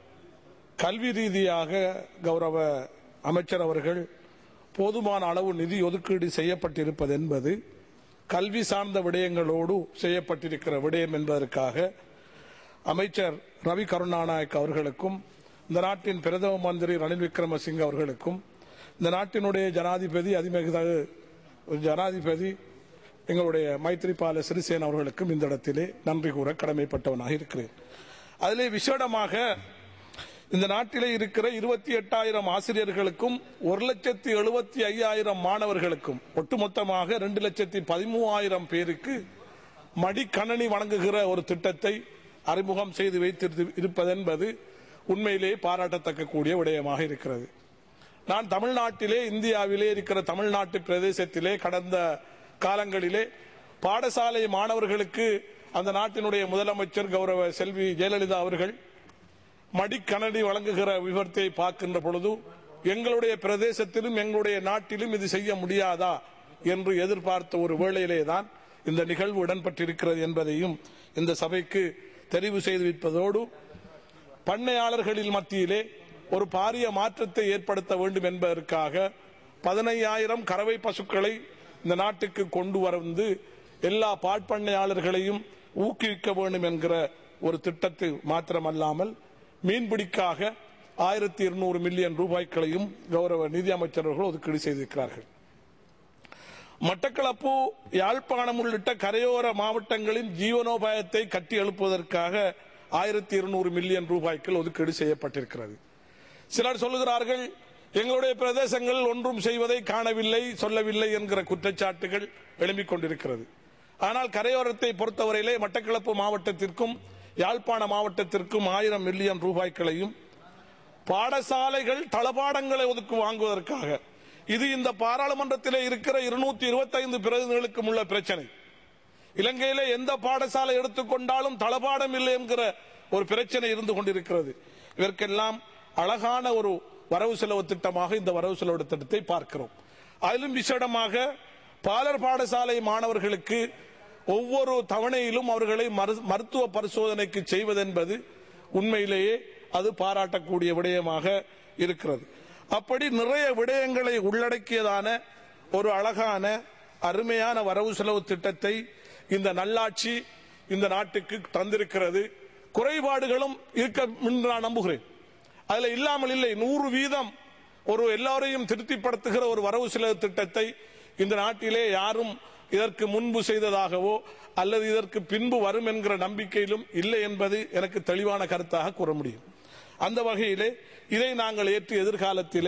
கல்வி ரீதியாக கௌரவ அமைச்சர் அவர்கள் போதுமான அளவு நிதி ஒதுக்கீடு செய்யப்பட்டிருப்பது என்பது கல்வி சார்ந்த விடயங்களோடு செய்யப்பட்டிருக்கிற விடயம் என்பதற்காக அமைச்சர் ரவி கருணாநாயக் அவர்களுக்கும் இந்த நாட்டின் பிரதம மந்திரி ரணில் விக்ரமசிங்கே அவர்களுக்கும் இந்த நாட்டினுடைய ஜனாதிபதி அதிமிகு ஜனாதிபதி எங்களுடைய மைத்ரிபால சிறிசேன அவர்களுக்கும் இந்த இடத்திலே நன்றி கூற கடமைப்பட்டவனாக இருக்கிறேன். அதிலே விசேடமாக இந்த நாட்டிலே இருக்கிற இருபத்தி எட்டாயிரம் ஆசிரியர்களுக்கும் ஒரு லட்சத்தி எழுபத்தி ஐயாயிரம் மாணவர்களுக்கும் ஒட்டுமொத்தமாக இரண்டு லட்சத்தி பதிமூவாயிரம் பேருக்கு மடிக்கணனி வழங்குகிற ஒரு திட்டத்தை அறிமுகம் செய்து வைத்திருப்பதென்பது உண்மையிலே பாராட்டத்தக்க கூடிய விடயமாக இருக்கிறது. நான் தமிழ்நாட்டிலே இந்தியாவிலே இருக்கிற தமிழ்நாட்டு பிரதேசத்திலே கடந்த காலங்களிலே பாடசாலை மாணவர்களுக்கு அந்த நாட்டினுடைய முதலமைச்சர் கௌரவ செல்வி ஜெயலலிதா அவர்கள் மடிக்கணனி வழங்குகிற விவரத்தை பார்க்கின்ற பொழுது எங்களுடைய பிரதேசத்திலும் எங்களுடைய நாட்டிலும் இது செய்ய முடியாதா என்று எதிர்பார்த்த ஒரு வேளையிலேதான் இந்த நிகழ்வு இடம்பெற்றிருக்கிறது என்பதையும் இந்த சபைக்கு தெரிவு செய்து வைப்பதோடு பண்ணையாளர்களில் மத்தியிலே ஒரு பாரிய மாற்றத்தை ஏற்படுத்த வேண்டும் என்பதற்காக பதினையாயிரம் கறவை பசுக்களை இந்த நாட்டுக்கு கொண்டு வந்து எல்லா பாட்பண்ணையாளர்களையும் ஊக்குவிக்க வேண்டும் என்கிற ஒரு திட்டத்தை மாத்திரமல்லாமல் மீன்பிடிக்காக ஆயிரத்தி இருநூறு மில்லியன் ரூபாய்களையும் கௌரவ நிதி அமைச்சர்கள் ஒதுக்கீடு செய்திருக்கிறார்கள். மட்டக்களப்பு, யாழ்ப்பாணம் உள்ளிட்ட கரையோர மாவட்டங்களின் ஜீவனோபாயத்தை கட்டி எழுப்புவதற்காக ஆயிரத்தி இருநூறு மில்லியன் ரூபாய்க்கு ஒதுக்கீடு செய்யப்பட்டிருக்கிறது. சிலர் சொல்லுகிறார்கள் எங்களுடைய பிரதேசங்கள் ஒன்றும் செய்வதை காணவில்லை, சொல்லவில்லை என்கிற குற்றச்சாட்டுகள் எழும்பிக் கொண்டிருக்கிறது. ஆனால் கரையோரத்தை பொறுத்தவரையிலே மட்டக்களப்பு மாவட்டத்திற்கும் யாழ்ப்பாண மாவட்டத்திற்கும் ஆயிரம் மில்லியன் ரூபாய்களையும் பாடசாலைகள் தளபாடங்களை ஒதுக்கு வாங்குவதற்காக, இது இந்த பாராளுமன்றத்திலே இருக்கிற இருநூத்தி இருபத்தி ஐந்து பிரதிநிதிகளுக்கும் உள்ள பிரச்சனை. இலங்கையிலே எந்த பாடசாலை எடுத்துக்கொண்டாலும் தளபாடம் இல்லை என்கிற ஒரு பிரச்சனை இருந்து கொண்டிருக்கிறது. இதற்கெல்லாம் அழகான ஒரு வரவு செலவு திட்டமாக இந்த வரவு செலவு திட்டத்தை பார்க்கிறோம். அதிலும் விசேடமாக பாலர் பாடசாலை மாணவர்களுக்கு ஒவ்வொரு தவணையிலும் அவர்களை மருத்துவ பரிசோதனைக்கு செய்வதென்பது உண்மையிலேயே அது பாராட்டக்கூடிய விடயமாக இருக்கிறது. அப்படி நிறைய விடயங்களை உள்ளடக்கியதான ஒரு அழகான அருமையான வரவு செலவு திட்டத்தை இந்த நல்லாட்சி இந்த நாட்டுக்கு தந்திருக்கிறது. குறைபாடுகளும் இருக்க நான் நம்புகிறேன், அதுல இல்லாமல் இல்லை. நூறு வீதம் ஒரு எல்லாரையும் திருப்திப்படுத்துகிற ஒரு வரவு செலவு திட்டத்தை இந்த நாட்டிலே யாரும் இதற்கு முன்பு செய்ததாகவோ அல்லது இதற்கு பின்பு வரும் என்கிற நம்பிக்கையிலும் இல்லை என்பது எனக்கு தெளிவான கருத்தாக கூற முடியும். அந்த வகையிலே இதை நாங்கள் ஏற்று எதிர்காலத்திலே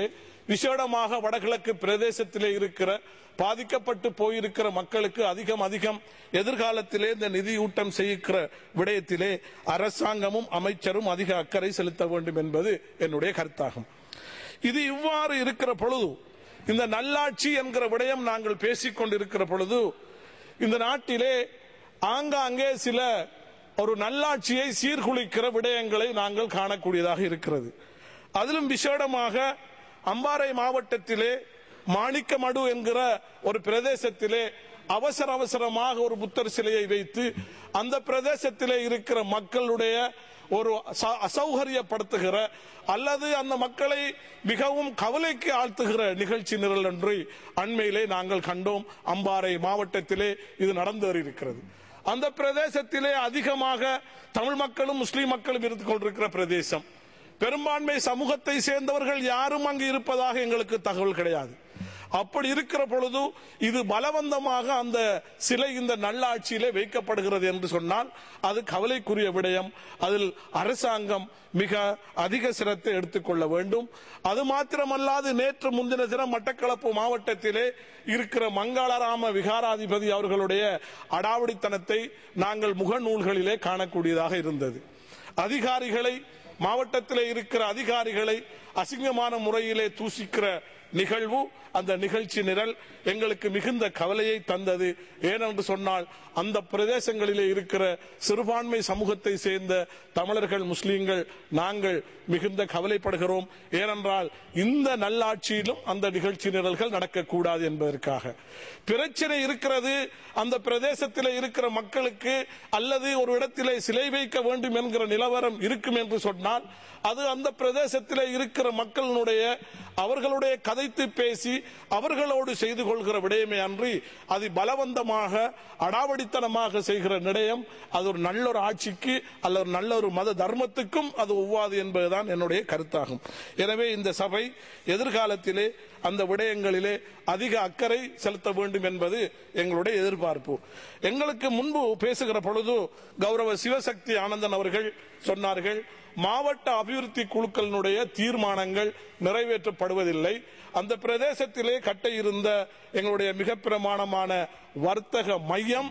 விசேடமாக வடகிழக்கு பிரதேசத்திலே இருக்கிற பாதிக்கப்பட்டு போயிருக்கிற மக்களுக்கு அதிகம் அதிகம் எதிர்காலத்திலே இந்த நிதியூட்டம் செய்கிற விடயத்திலே அரசாங்கமும் அமைச்சரும் அதிக அக்கறை செலுத்த வேண்டும் என்பது என்னுடைய கருத்தாகும். இது இவ்வாறு இருக்கிற பொழுது, இந்த நல்லாட்சி என்கிற விடயம் நாங்கள் பேசிக் கொண்டிருக்கிற பொழுது, இந்த நாட்டிலே ஆங்காங்கே சில ஒரு நல்லாட்சியை சீர்குலைக்கிற விடயங்களை நாங்கள் காணக்கூடியதாக இருக்கிறது. அதிலும் விசேடமாக அம்பாறை மாவட்டத்திலே மாணிக்கமடு என்கிற ஒரு பிரதேசத்திலே அவசர அவசரமாக ஒரு புத்தர் சிலையை வைத்து அந்த பிரதேசத்திலே இருக்கிற மக்களுடைய ஒரு அசௌகரியப்படுத்துகிற அல்லது அந்த மக்களை மிகவும் கவலைக்கு ஆழ்த்துகிற நிகழ்ச்சி நிரல் ஒன்றை அண்மையிலே நாங்கள் கண்டோம். அம்பாறை மாவட்டத்திலே இது நடந்தேறியிருக்கிறது. அந்த பிரதேசத்திலே அதிகமாக தமிழ் மக்களும் முஸ்லிம் மக்களும் இருந்து கொண்டிருக்கிற பிரதேசம். பெரும்பான்மை சமூகத்தை சேர்ந்தவர்கள் யாரும் அங்கு இருப்பதாக எங்களுக்கு தகவல் கிடையாது. அப்படி இருக்கிற பொழுது இது பலவந்தமாக அந்த சிலை இந்த நல்லாட்சியிலே வைக்கப்படுகிறது என்று சொன்னால் அது கவலைக்குரிய விடயம். அதில் அரசாங்கம் மிக அதிக சிரத்தை எடுத்துக்கொள்ள வேண்டும். அது மாத்திரமல்லாது நேற்று முந்தின தினம் மட்டக்களப்பு மாவட்டத்திலே இருக்கிற மங்களராம விகாராதிபதி அவர்களுடைய அடாவடித்தனத்தை நாங்கள் முகநூல்களிலே காணக்கூடியதாக இருந்தது. அதிகாரிகளை, மாவட்டத்திலே இருக்கிற அதிகாரிகளை அசிங்கமான முறையிலே தூசிக்கிற நிகழ்வு, அந்த நிகழ்ச்சி நிரல் எங்களுக்கு மிகுந்த கவலையை தந்தது. ஏனென்று சொன்னால் அந்த பிரதேசங்களிலே இருக்கிற சிறுபான்மை சமூகத்தை சேர்ந்த தமிழர்கள், முஸ்லீம்கள் நாங்கள் மிகுந்த கவலைப்படுகிறோம். ஏனென்றால் இந்த நல்லாட்சியிலும் அந்த நிகழ்ச்சி நிரல்கள் நடக்கக்கூடாது என்பதற்காக பிரச்சனை இருக்கிறது. அந்த பிரதேசத்தில் இருக்கிற மக்களுக்கு அல்லது ஒரு இடத்திலே சிலை வைக்க வேண்டும் என்கிற நிலவரம் இருக்கும் என்று சொன்னால் அது அந்த பிரதேசத்தில் இருக்கிற மக்களுடைய அவர்களுடைய கதைத்து பேசி அவர்களோடு செய்து கொள்கிற விடயமே அன்றி அது பலவந்தமாக அடாவடித்தனமாக செய்கிற விடயம் அது ஒரு நல்ல ஒரு ஆட்சிக்கு அல்லது நல்ல ஒரு மத தர்மத்துக்கும் அது ஒவ்வாது என்பதுதான் என்னுடைய கருத்தாகும். எனவே இந்த சபை எதிர்காலத்திலே அந்த விடயங்களிலே அதிக அக்கறை செலுத்த வேண்டும் என்பது எங்களுடைய எதிர்பார்ப்பு. எங்களுக்கு முன்பு பேசுகிற பொழுது கௌரவ சிவசக்தி ஆனந்தன் அவர்கள் சொன்னார்கள், மாவட்ட அபிவிருத்தி குழுக்களினுடைய தீர்மானங்கள் நிறைவேற்றப்படுவதில்லை. அந்த பிரதேசத்திலே கட்ட இருந்த எங்களுடைய மிக பிரமாணமான வர்த்தக மையம்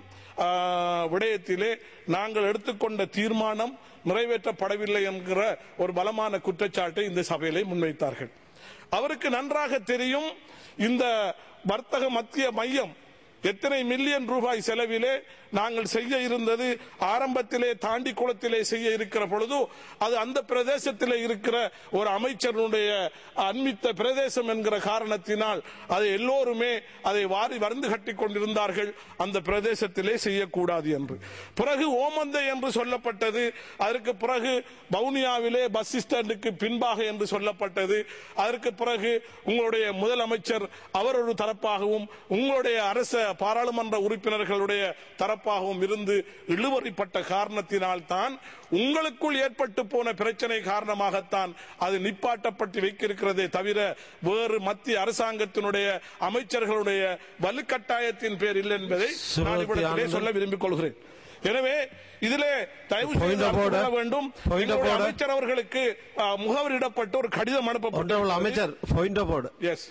விடயத்திலே நாங்கள் எடுத்துக்கொண்ட தீர்மானம் நிறைவேற்றப்படவில்லை என்கிற ஒரு பலமான குற்றச்சாட்டை இந்த சபையிலே முன்வைத்தார்கள். அவருக்கு நன்றாக தெரியும் இந்த வர்த்தக மத்திய மையம் எத்தனை மில்லியன் ரூபாய் செலவிலே நாங்கள் செய்ய இருந்தது. ஆரம்பத்திலே தாண்டி குளத்திலே செய்ய இருக்கிற பொழுது அது அந்த பிரதேசத்திலே இருக்கிற ஒரு அமைச்சருடைய அண்மித்த பிரதேசம் என்கிற காரணத்தினால் அதை எல்லோருமே அதை வாரி வருந்து கட்டி கொண்டிருந்தார்கள், அந்த பிரதேசத்திலே செய்யக்கூடாது என்று. பிறகு ஓமந்தை என்று சொல்லப்பட்டது. அதற்கு பிறகு பவுனியாவிலே பஸ் ஸ்டாண்டுக்கு பின்பாக என்று சொல்லப்பட்டது. அதற்கு பிறகு உங்களுடைய முதலமைச்சர் அவர் ஒரு தரப்பாகவும் உங்களுடைய அரச பாராளுமன்ற உறுப்பினர்களுடைய தரப்பாகவும் இருந்து இழுவறிப்பட்ட காரணத்தினால் தான் உங்களுக்குள் ஏற்பட்டு போன பிரச்சனை காரணமாகத்தான் அது நிப்பாட்டப்பட்டு வைக்கிறதே தவிர வேறு மத்திய அரசாங்கத்தினுடைய அமைச்சர்களுடைய வலுக்கட்டாயத்தின் பேர் இல்லை என்பதை நான் இவ்விடத்திலே சொல்ல விரும்பிக் கொள்கிறேன். எனவே இதிலே தயவு செய்து வேண்டும், அமைச்சர் அவர்களுக்கு முகவரிடப்பட்டு ஒரு கடிதம் அனுப்பப்பட்ட அமைச்சர் எஸ்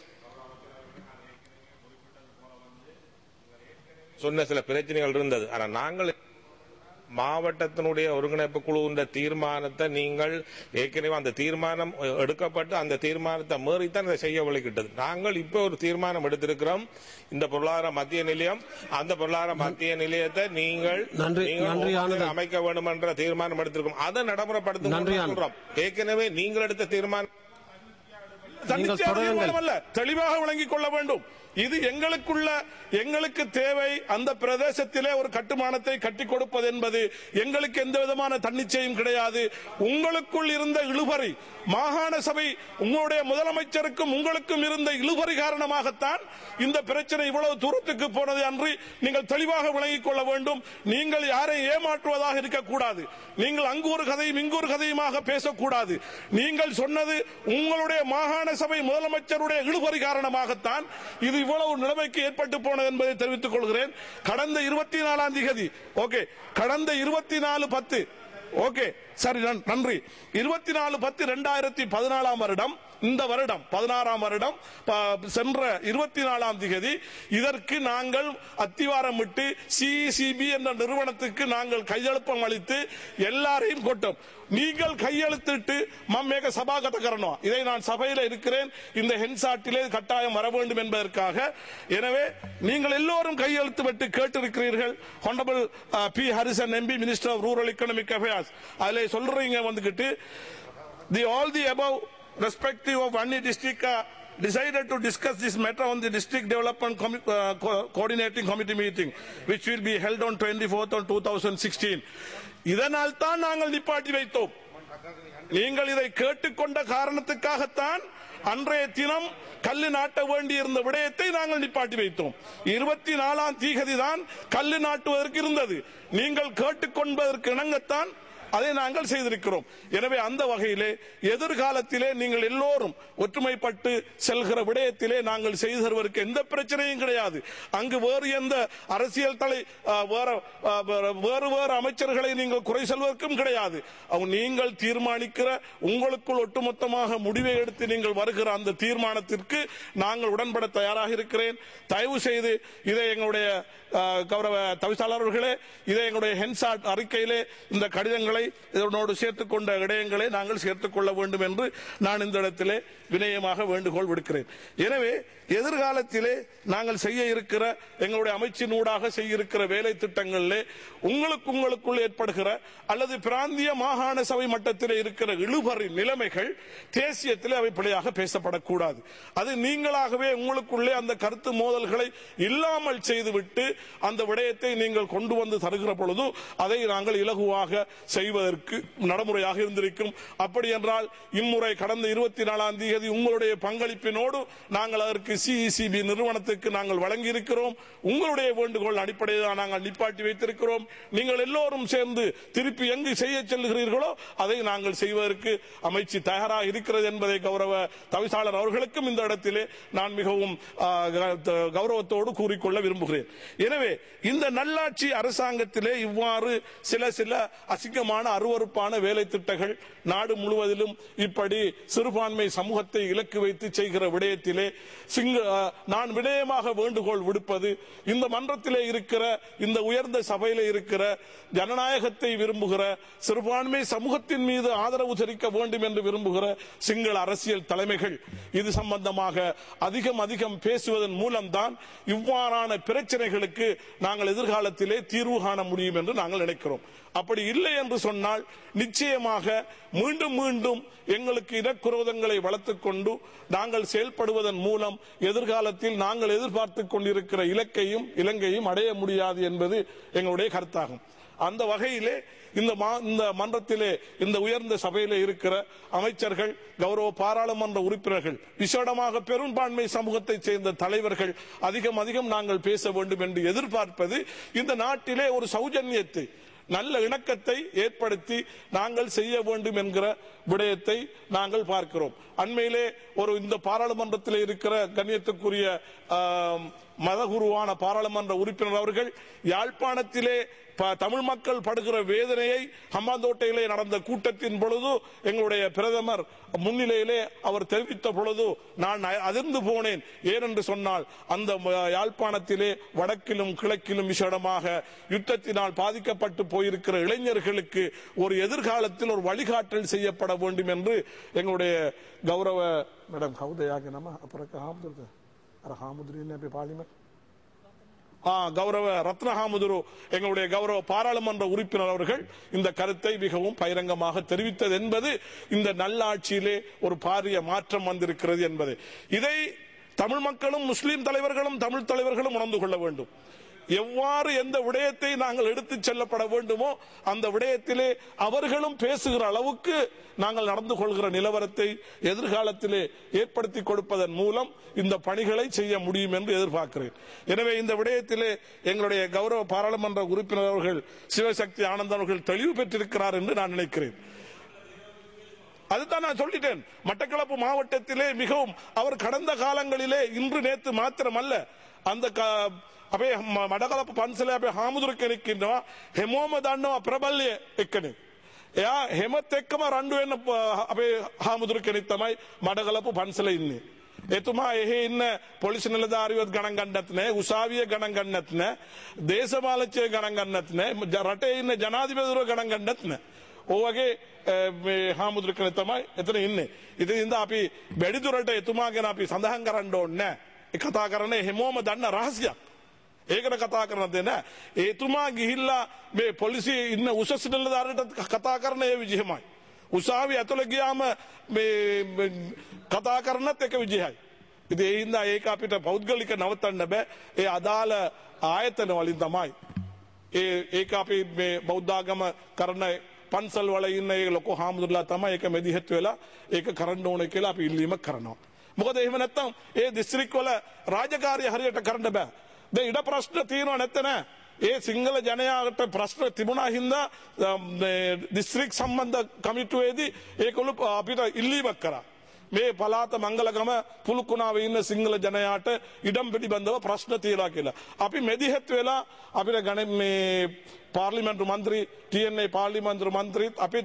சொன்ன சில பிரச்சனைகள் இருந்தது. ஆனா நாங்கள் மாவட்டத்தினுடைய ஒருங்கிணைப்பு குழு தீர்மானத்தை நீங்கள் ஏற்கனவே அந்த தீர்மானம் எடுக்கப்பட்டு அந்த தீர்மானத்தை மீறித்தான் இதை செய்ய விளைக்கிட்டது. நாங்கள் இப்ப ஒரு தீர்மானம் எடுத்திருக்கிறோம். இந்த பொருளாதார மத்திய நிலையம், அந்த பொருளாதார மத்திய நிலையத்தை நீங்கள் அமைக்க வேண்டும் என்ற தீர்மானம் எடுத்திருக்கோம். அதை நடைமுறைப்படுத்த ஏற்கனவே நீங்கள் எடுத்த தீர்மானம் தெளிவாக விளங்கிக் கொள்ள வேண்டும். இது எங்களுக்குள்ள எங்களுக்கு தேவை. அந்த பிரதேசத்திலே ஒரு கட்டுமானத்தை கட்டி கொடுப்பது என்பது எங்களுக்கு எந்த விதமான தன்னிச்சையும் கிடையாது. உங்களுக்குள் இருந்த இழுபறி, மாகாண சபை உங்களுடைய முதலமைச்சருக்கும் உங்களுக்கும் இருந்த இழுபறி காரணமாகத்தான் இந்த பிரச்சனை இவ்வளவு தூரத்துக்கு போனது அன்றி நீங்கள் தெளிவாக விளங்கிக் கொள்ள வேண்டும். நீங்கள் யாரை ஏமாற்றுவதாக இருக்கக்கூடாது. நீங்கள் அங்கு ஒரு கதையும் இங்கு ஒரு கதையுமாக பேசக்கூடாது. நீங்கள் சொன்னது உங்களுடைய மாகாண சபை முதலமைச்சருடைய இழுபறி காரணமாகத்தான் இது இவ்வளவு நிலைமைக்கு ஏற்பட்டு போனது என்பதை தெரிவித்துக் கொள்கிறேன். கடந்த இருபத்தி நாலாம் தேதி ஓகே கடந்த இருபத்தி நாலு பத்து ஓகே சரி நன்றி. இருபத்தி நாலு பத்து இரண்டாயிரத்தி பதினாலாம் வருடம் இந்த வருடம் பதினாறாம் வருடம் சென்ற இருபத்தி நாலாம் திகதி இதற்கு நாங்கள் அத்திவாரமிட்டு சிஇசிபி என்ற நிறுவனத்துக்கு நாங்கள் கையெழுப்பம் அளித்து எல்லாரையும் கொட்டோம். நீங்கள் கையெழுத்திட்டு மம்மேக சபாகத கரணும். இதை நான் சபையில் இருக்கிறேன், இந்த ஹென்சாட்டிலே கட்டாயம் வர வேண்டும் என்பதற்காக. எனவே நீங்கள் எல்லோரும் கையெழுத்து விட்டு கேட்டிருக்கிறீர்கள். Honourable P Harrison MP minister of rural economic affairs அதிலே சொல்றீங்க வந்துகிட்டு the all the above respective of Vanni district uh, decided to discuss this matter on the district development Com uh, co coordinating committee meeting which will be held on twenty-fourth on twenty sixteen. இதனால் தான் நாங்கள் நிப்பாட்டி வைத்தோம். நீங்கள் இதை கேட்டுக்கொண்ட காரணத்துக்காகத்தான் அன்றைய தினம் கல்லு நாட்ட வேண்டியிருந்த விடயத்தை நாங்கள் நிப்பாட்டி வைத்தோம். இருபத்தி நாலாம் தீகதி தான் கல்லு நாட்டுவதற்கு இருந்தது. நீங்கள் கேட்டுக்கொண்டதற்கு இணங்கத்தான் அதை நாங்கள் செய்திருக்கிறோம். எனவே அந்த வகையிலே எதிர்காலத்திலே நீங்கள் எல்லோரும் ஒற்றுமைப்பட்டு செல்கிற விடயத்திலே நாங்கள் செய்து தருவதற்கு எந்த பிரச்சனையும் கிடையாது. அங்கு வேறு எந்த அரசியல் தலை வேறு வேறு அமைச்சர்களை நீங்கள் குறை சொல்வதற்கும் கிடையாது. நீங்கள் தீர்மானிக்கிற உங்களுக்குள் ஒட்டுமொத்தமாக முடிவை எடுத்து நீங்கள் வருகிற அந்த தீர்மானத்திற்கு நாங்கள் உடன்பட தயாராக இருக்கிறேன். தயவு செய்து இதை எங்களுடைய கௌரவ தவிசாளர்களே, இதை எங்களுடைய ஹென்சாட் அறிக்கையிலே இந்த கடிதங்களை இதனோடு சேர்த்துக் கொண்ட விடயங்களை நாங்கள் சேர்த்துக் கொள்ள வேண்டும் என்று நான் இந்த இடத்திலே வினயமாக வேண்டுகோள் விடுக்கிறேன். எனவே எதிர்காலத்திலே நாங்கள் செய்ய இருக்கிற எங்களுடைய அமைச்சினூடாக செய்ய இருக்கிற வேலை திட்டங்களிலே உங்களுக்கு உங்களுக்குள் ஏற்படுகிற அல்லது பிராந்திய மாகாண சபை மட்டத்திலே இருக்கிற இழுபறி நிலைமைகள் தேசியத்திலே அவை பிழையாக பேசப்படக்கூடாது. அது நீங்களாகவே உங்களுக்குள்ளே அந்த கருத்து மோதல்களை இல்லாமல் செய்துவிட்டு அந்த விடயத்தை நீங்கள் கொண்டு வந்து தருகிற பொழுது அதை நாங்கள் இலகுவாக செய்வதற்கு நடைமுறையாக இருந்திருக்கும். அப்படி என்றால் இம்முறை கடந்த இருபத்தி நாலாம் தேதி உங்களுடைய பங்களிப்பினோடு நாங்கள் அதற்கு சிஇசிபி நிறுவனத்துக்கு நாங்கள் வழங்கி இருக்கிறோம். உங்களுடைய வேண்டுகோள் அடிப்படையில் நாங்கள் நிப்பாட்டி வைத்திருக்கிறோம். நீங்கள் எல்லோரும் சேர்ந்து திருப்பி எங்கு செய்ய செல்கிறீர்களோ அதை நாங்கள் செய்வதற்கு அமைச்சு தயாராக இருக்கிறது என்பதை கௌரவ தவிசாளர் அவர்களுக்கும் இந்த இடத்திலே நான் மிகவும் கௌரவத்தோடு கூறிக்கொள்ள விரும்புகிறேன். எனவே இந்த நல்லாட்சி அரசாங்கத்திலே இவ்வாறு சில சில அசிங்கமான அருவருப்பான வேலை திட்டங்கள் நாடு முழுவதிலும் இப்படி சிறுபான்மை சமூகத்தை இலக்கு வைத்து செய்கிற விடயத்திலே நான் வினயமாக வேண்டுகோள் விடுப்பது, இந்த மன்றத்திலே இருக்கிற இந்த உயர்ந்த சபையிலே இருக்கிற ஜனநாயகத்தை விரும்புகிற சிறுபான்மை சமூகத்தின் மீது ஆதரவு தெரிவிக்க வேண்டும் என்று விரும்புகிற சிங்கள அரசியல் தலைமைகள் இது சம்பந்தமாக அதிகம் அதிகம் பேசுவதன் மூலம்தான் இவ்வாறான பிரச்சனைகளுக்கு நாங்கள் எதிர்காலத்திலே தீர்வு காண முடியும் என்று நாங்கள் நினைக்கிறோம். அப்படி இல்லை என்று சொன்னால் நிச்சயமாக மீண்டும் மீண்டும் எங்களுக்கு இனக்குரோதங்களை வளர்த்துக் கொண்டு நாங்கள் செயல்படுவதன் மூலம் எதிர்காலத்தில் நாங்கள் எதிர்பார்த்துக் கொண்டிருக்கிற இலக்கையும் இலங்கையும் அடைய முடியாது என்பது எங்களுடைய கருத்தாகும். அந்த வகையிலே இந்த இந்த மன்றத்திலே இந்த உயர்ந்த சபையிலே இருக்கிற அமைச்சர்கள், கௌரவ பாராளுமன்ற உறுப்பினர்கள், விசேடமாக பெரும்பான்மை சமூகத்தை சேர்ந்த தலைவர்கள் அதிகம் அதிகம் நாங்கள் பேச வேண்டும் என்று எதிர்பார்ப்பது இந்த நாட்டிலே ஒரு சௌஜன்யத்தை நல்ல இணக்கத்தை ஏற்படுத்தி நாங்கள் செய்ய வேண்டும் என்கிற விடயத்தை நாங்கள் பார்க்கிறோம். அண்மையிலே ஒரு இந்த பாராளுமன்றத்தில் இருக்கிற கண்ணியத்துக்குரிய மதகுருவான பாராளுமன்ற உறுப்பினர் அவர்கள் யாழ்ப்பாணத்திலே தமிழ் மக்கள் படுகிற வேதனையை ஹம்பாந்தோட்டையிலே நடந்த கூட்டத்தின் பொழுது எங்களுடைய பிரதமர் முன்னிலையிலே அவர் தெரிவித்த பொழுது நான் அதிர்ந்து போனேன். ஏனென்று சொன்னால் அந்த யாழ்ப்பாணத்திலே வடக்கிலும் கிழக்கிலும் விசேடமாக யுத்தத்தினால் பாதிக்கப்பட்டு போயிருக்கிற இளைஞர்களுக்கு ஒரு எதிர்காலத்தில் ஒரு வழிகாட்டல் செய்யப்பட வேண்டும் என்று எங்களுடைய கௌரவ மேடம் கௌதயாக நம்ம அப்புறம் பார்லிமெண்ட் கௌரவ ரத்னஹாமுதுரு எங்களுடைய கௌரவ பாராளுமன்ற உறுப்பினர் அவர்கள் இந்த கருத்தை மிகவும் பகிரங்கமாக தெரிவித்தது என்பது இந்த நல்லாட்சியிலே ஒரு பாரிய மாற்றம் வந்திருக்கிறது என்பது. இதை தமிழ் மக்களும் முஸ்லிம் தலைவர்களும் தமிழ் தலைவர்களும் உணர்ந்து கொள்ள வேண்டும். எவ்வாறு எந்த விடயத்தை நாங்கள் எடுத்துச் செல்லப்பட வேண்டுமோ அந்த விடயத்திலே அவர்களும் பேசுகிற அளவுக்கு நாங்கள் நடந்து கொள்கிற நிலவரத்தை எதிர்காலத்திலே ஏற்படுத்தி கொடுப்பதன் மூலம் இந்த பணிகளை செய்ய முடியும் என்று எதிர்பார்க்கிறேன். எனவே இந்த விடயத்திலே எங்களுடைய கௌரவ பாராளுமன்ற உறுப்பினர் அவர்கள் சிவசக்தி ஆனந்த் அவர்கள் தெளிவு பெற்றிருக்கிறார் என்று நான் நினைக்கிறேன். அதுதான் நான் சொல்லிட்டேன். மட்டக்களப்பு மாவட்டத்திலே மிகவும் அவர் கடந்த காலங்களிலே இன்று நேற்று மாத்திரமல்ல அந்த අපේ මඩකලප පන්සලේ අපේ හාමුදුරු කෙනෙක් ඉන්නවා හැමෝම දන්නවා ප්‍රබල්‍ය එක්කනේ. එයා හෙමත් එක්කම රණ්ඩු වෙන්න අපේ හාමුදුරු කෙනෙක් තමයි මඩගලපු පන්සල ඉන්නේ. එතුමා එහෙ ඉන්න පොලිස් නිලධාරියොත් ගණන් ගන්නත් නැහැ, උසාවිය ගණන් ගන්නත් නැහැ, දේශපාලකයෝ ගණන් ගන්නත් නැහැ, රටේ ඉන්න ජනාධිපතිවරු ගණන් ගන්නත් නැහැ. ඕවගේ මේ හාමුදුරු කෙනෙක් තමයි එතන ඉන්නේ. ඉතින් ඉඳ අපි බැඩිදුරට එතුමා ගැන අපි සඳහන් කරන්න ඕනේ නැහැ. ඒ කතා කරන්නේ හැමෝම දන්න රහසක්. ඒකට කතා කරන්න දෙන්නේ නැහැ. එතුමා ගිහිල්ලා මේ පොලිසියේ ඉන්න උසස් නිලධාරියට කතා කරන ඒ විදිහමයි. උසාවිය ඇතුළේ ගියාම මේ කතා කරනත් එක විදිහයි. ඉතින් ඒ හින්දා ඒක අපිට පෞද්ගලික නවත්තන්න බෑ. ඒ අදාළ ආයතන වලින් තමයි ඒ ඒක අපි මේ බෞද්ධ ආගම කරන පන්සල් වල ඉන්න ඒ ලොකු හාමුදුරුවෝ තමයි ඒක මෙදිහෙත් වෙලා ඒක කරන්න ඕනේ කියලා අපි ඉල්ලීමක් කරනවා. මොකද එහෙම නැත්නම් ඒ දිස්ත්‍රික් වල රාජකාරිය හරියට කරන්න බෑ. දැන් ඉඩ ප්‍රශ්න තියෙනව නැත්නම් නෑ. ඒ සිංහල ජනයාට ප්‍රශ්න තිබුණා හින්දා දිස්ත්‍රික් සම්බන්ධ කමිටුවේදී ඒකළු අපිට ඉල්ලීමක් කරා. මේ පළාත මංගලගම පුලුකුණාවේ ඉන්න සිංහල ජනයාට ඉඩම් පිළිබඳව ප්‍රශ්න තියලා කියලා. අපි මෙදිහෙත් වෙලා අපිට ගණ මේ පාර්ලිමේන්තු මන්ත්‍රී ටී එන් ඒ පාර්ලිමේන්තු මන්ත්‍රීත් අපිත්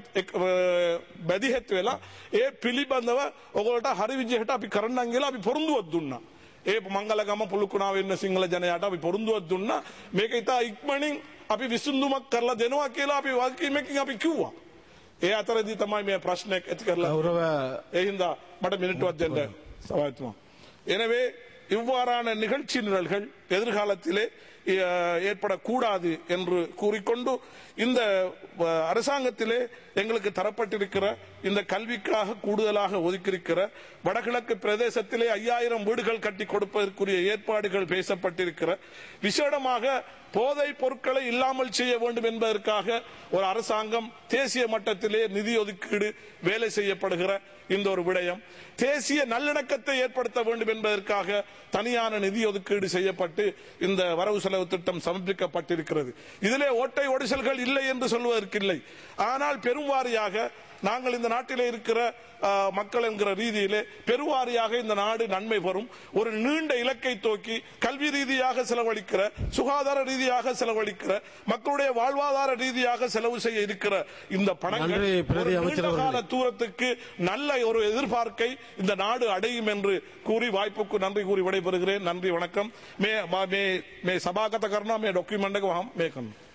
බැදිහෙත් වෙලා ඒ පිළිබඳව ඔයගොල්ලන්ට හරි විදිහට අපි කරන්නම් කියලා අපි පොරොන්දුවක් දුන්නා. ඒ මංගලගම පුලුකුණාවේ ඉන්න සිංහල ජනයාට අපි පොරොන්දුවක් දුන්නා. මේක ඉතා ඉක්මනින් අපි විසඳුමක් කරලා දෙනවා කියලා අපි වගකීමකින් අපි කිව්වා. ඒ අතරදී තමයි මේ ප්‍රශ්නයක් ඇති කරලා கௌரவ ඒ හින්දா මට මිනිටුවක් දෙන්න සභාපතිතුමා. எனவே இவ்வாறான நிகழ்ச்சி நிரல்கள் எதிர்காலத்திலே ஏற்படக்கூடாது என்று கூறிக்கொண்டு இந்த அரசாங்கத்திலே எங்களுக்கு தரப்பட்டிருக்கிற இந்த கல்விக்காக கூடுதலாக ஒதுக்கியிருக்கிற வடகிழக்கு பிரதேசத்திலே ஐயாயிரம் வீடுகள் கட்டி கொடுப்பதற்குரிய ஏற்பாடுகள் பேசப்பட்டிருக்கிற விசேடமாக போதை பொருட்களை இல்லாமல் செய்ய வேண்டும் என்பதற்காக ஒரு அரசாங்கம் தேசிய மட்டத்திலே நிதி ஒதுக்கீடு வேலை செய்யப்படுகிற இந்த ஒரு விடயம் தேசிய நல்லிணக்கத்தை ஏற்படுத்த வேண்டும் என்பதற்காக தனியான நிதி ஒதுக்கீடு செய்யப்பட்டு இந்த வரவு செலவு திட்டம் சமர்ப்பிக்கப்பட்டிருக்கிறது. இதிலே ஓட்டை ஒடிசல்கள் இல்லை என்று சொல்வதற்கு இல்லை. ஆனால் பெரும்வாரியாக நாங்கள் இந்த நாட்டிலே இருக்கிற மக்கள் என்கிற ரீதியிலே பெருவாரியாக இந்த நாடு நன்மை பெறும் ஒரு நீண்ட இலக்கை தூக்கி கல்வி ரீதியாக செலவழிக்கிற, சுகாதார ரீதியாக செலவழிக்கிற, மக்களுடைய வாழ்வாதார ரீதியாக செலவு செய்ய இருக்கிற இந்த பணங்கள் நீண்ட கால தூரத்துக்கு நல்ல ஒரு எதிர்பார்க்கை இந்த நாடு அடையும் என்று கூறி வாய்ப்புக்கு நன்றி கூறி விடைபெறுகிறேன். நன்றி, வணக்கம். மே மே சபாகத கர்ணா மே டாக்குமெண்ட் மே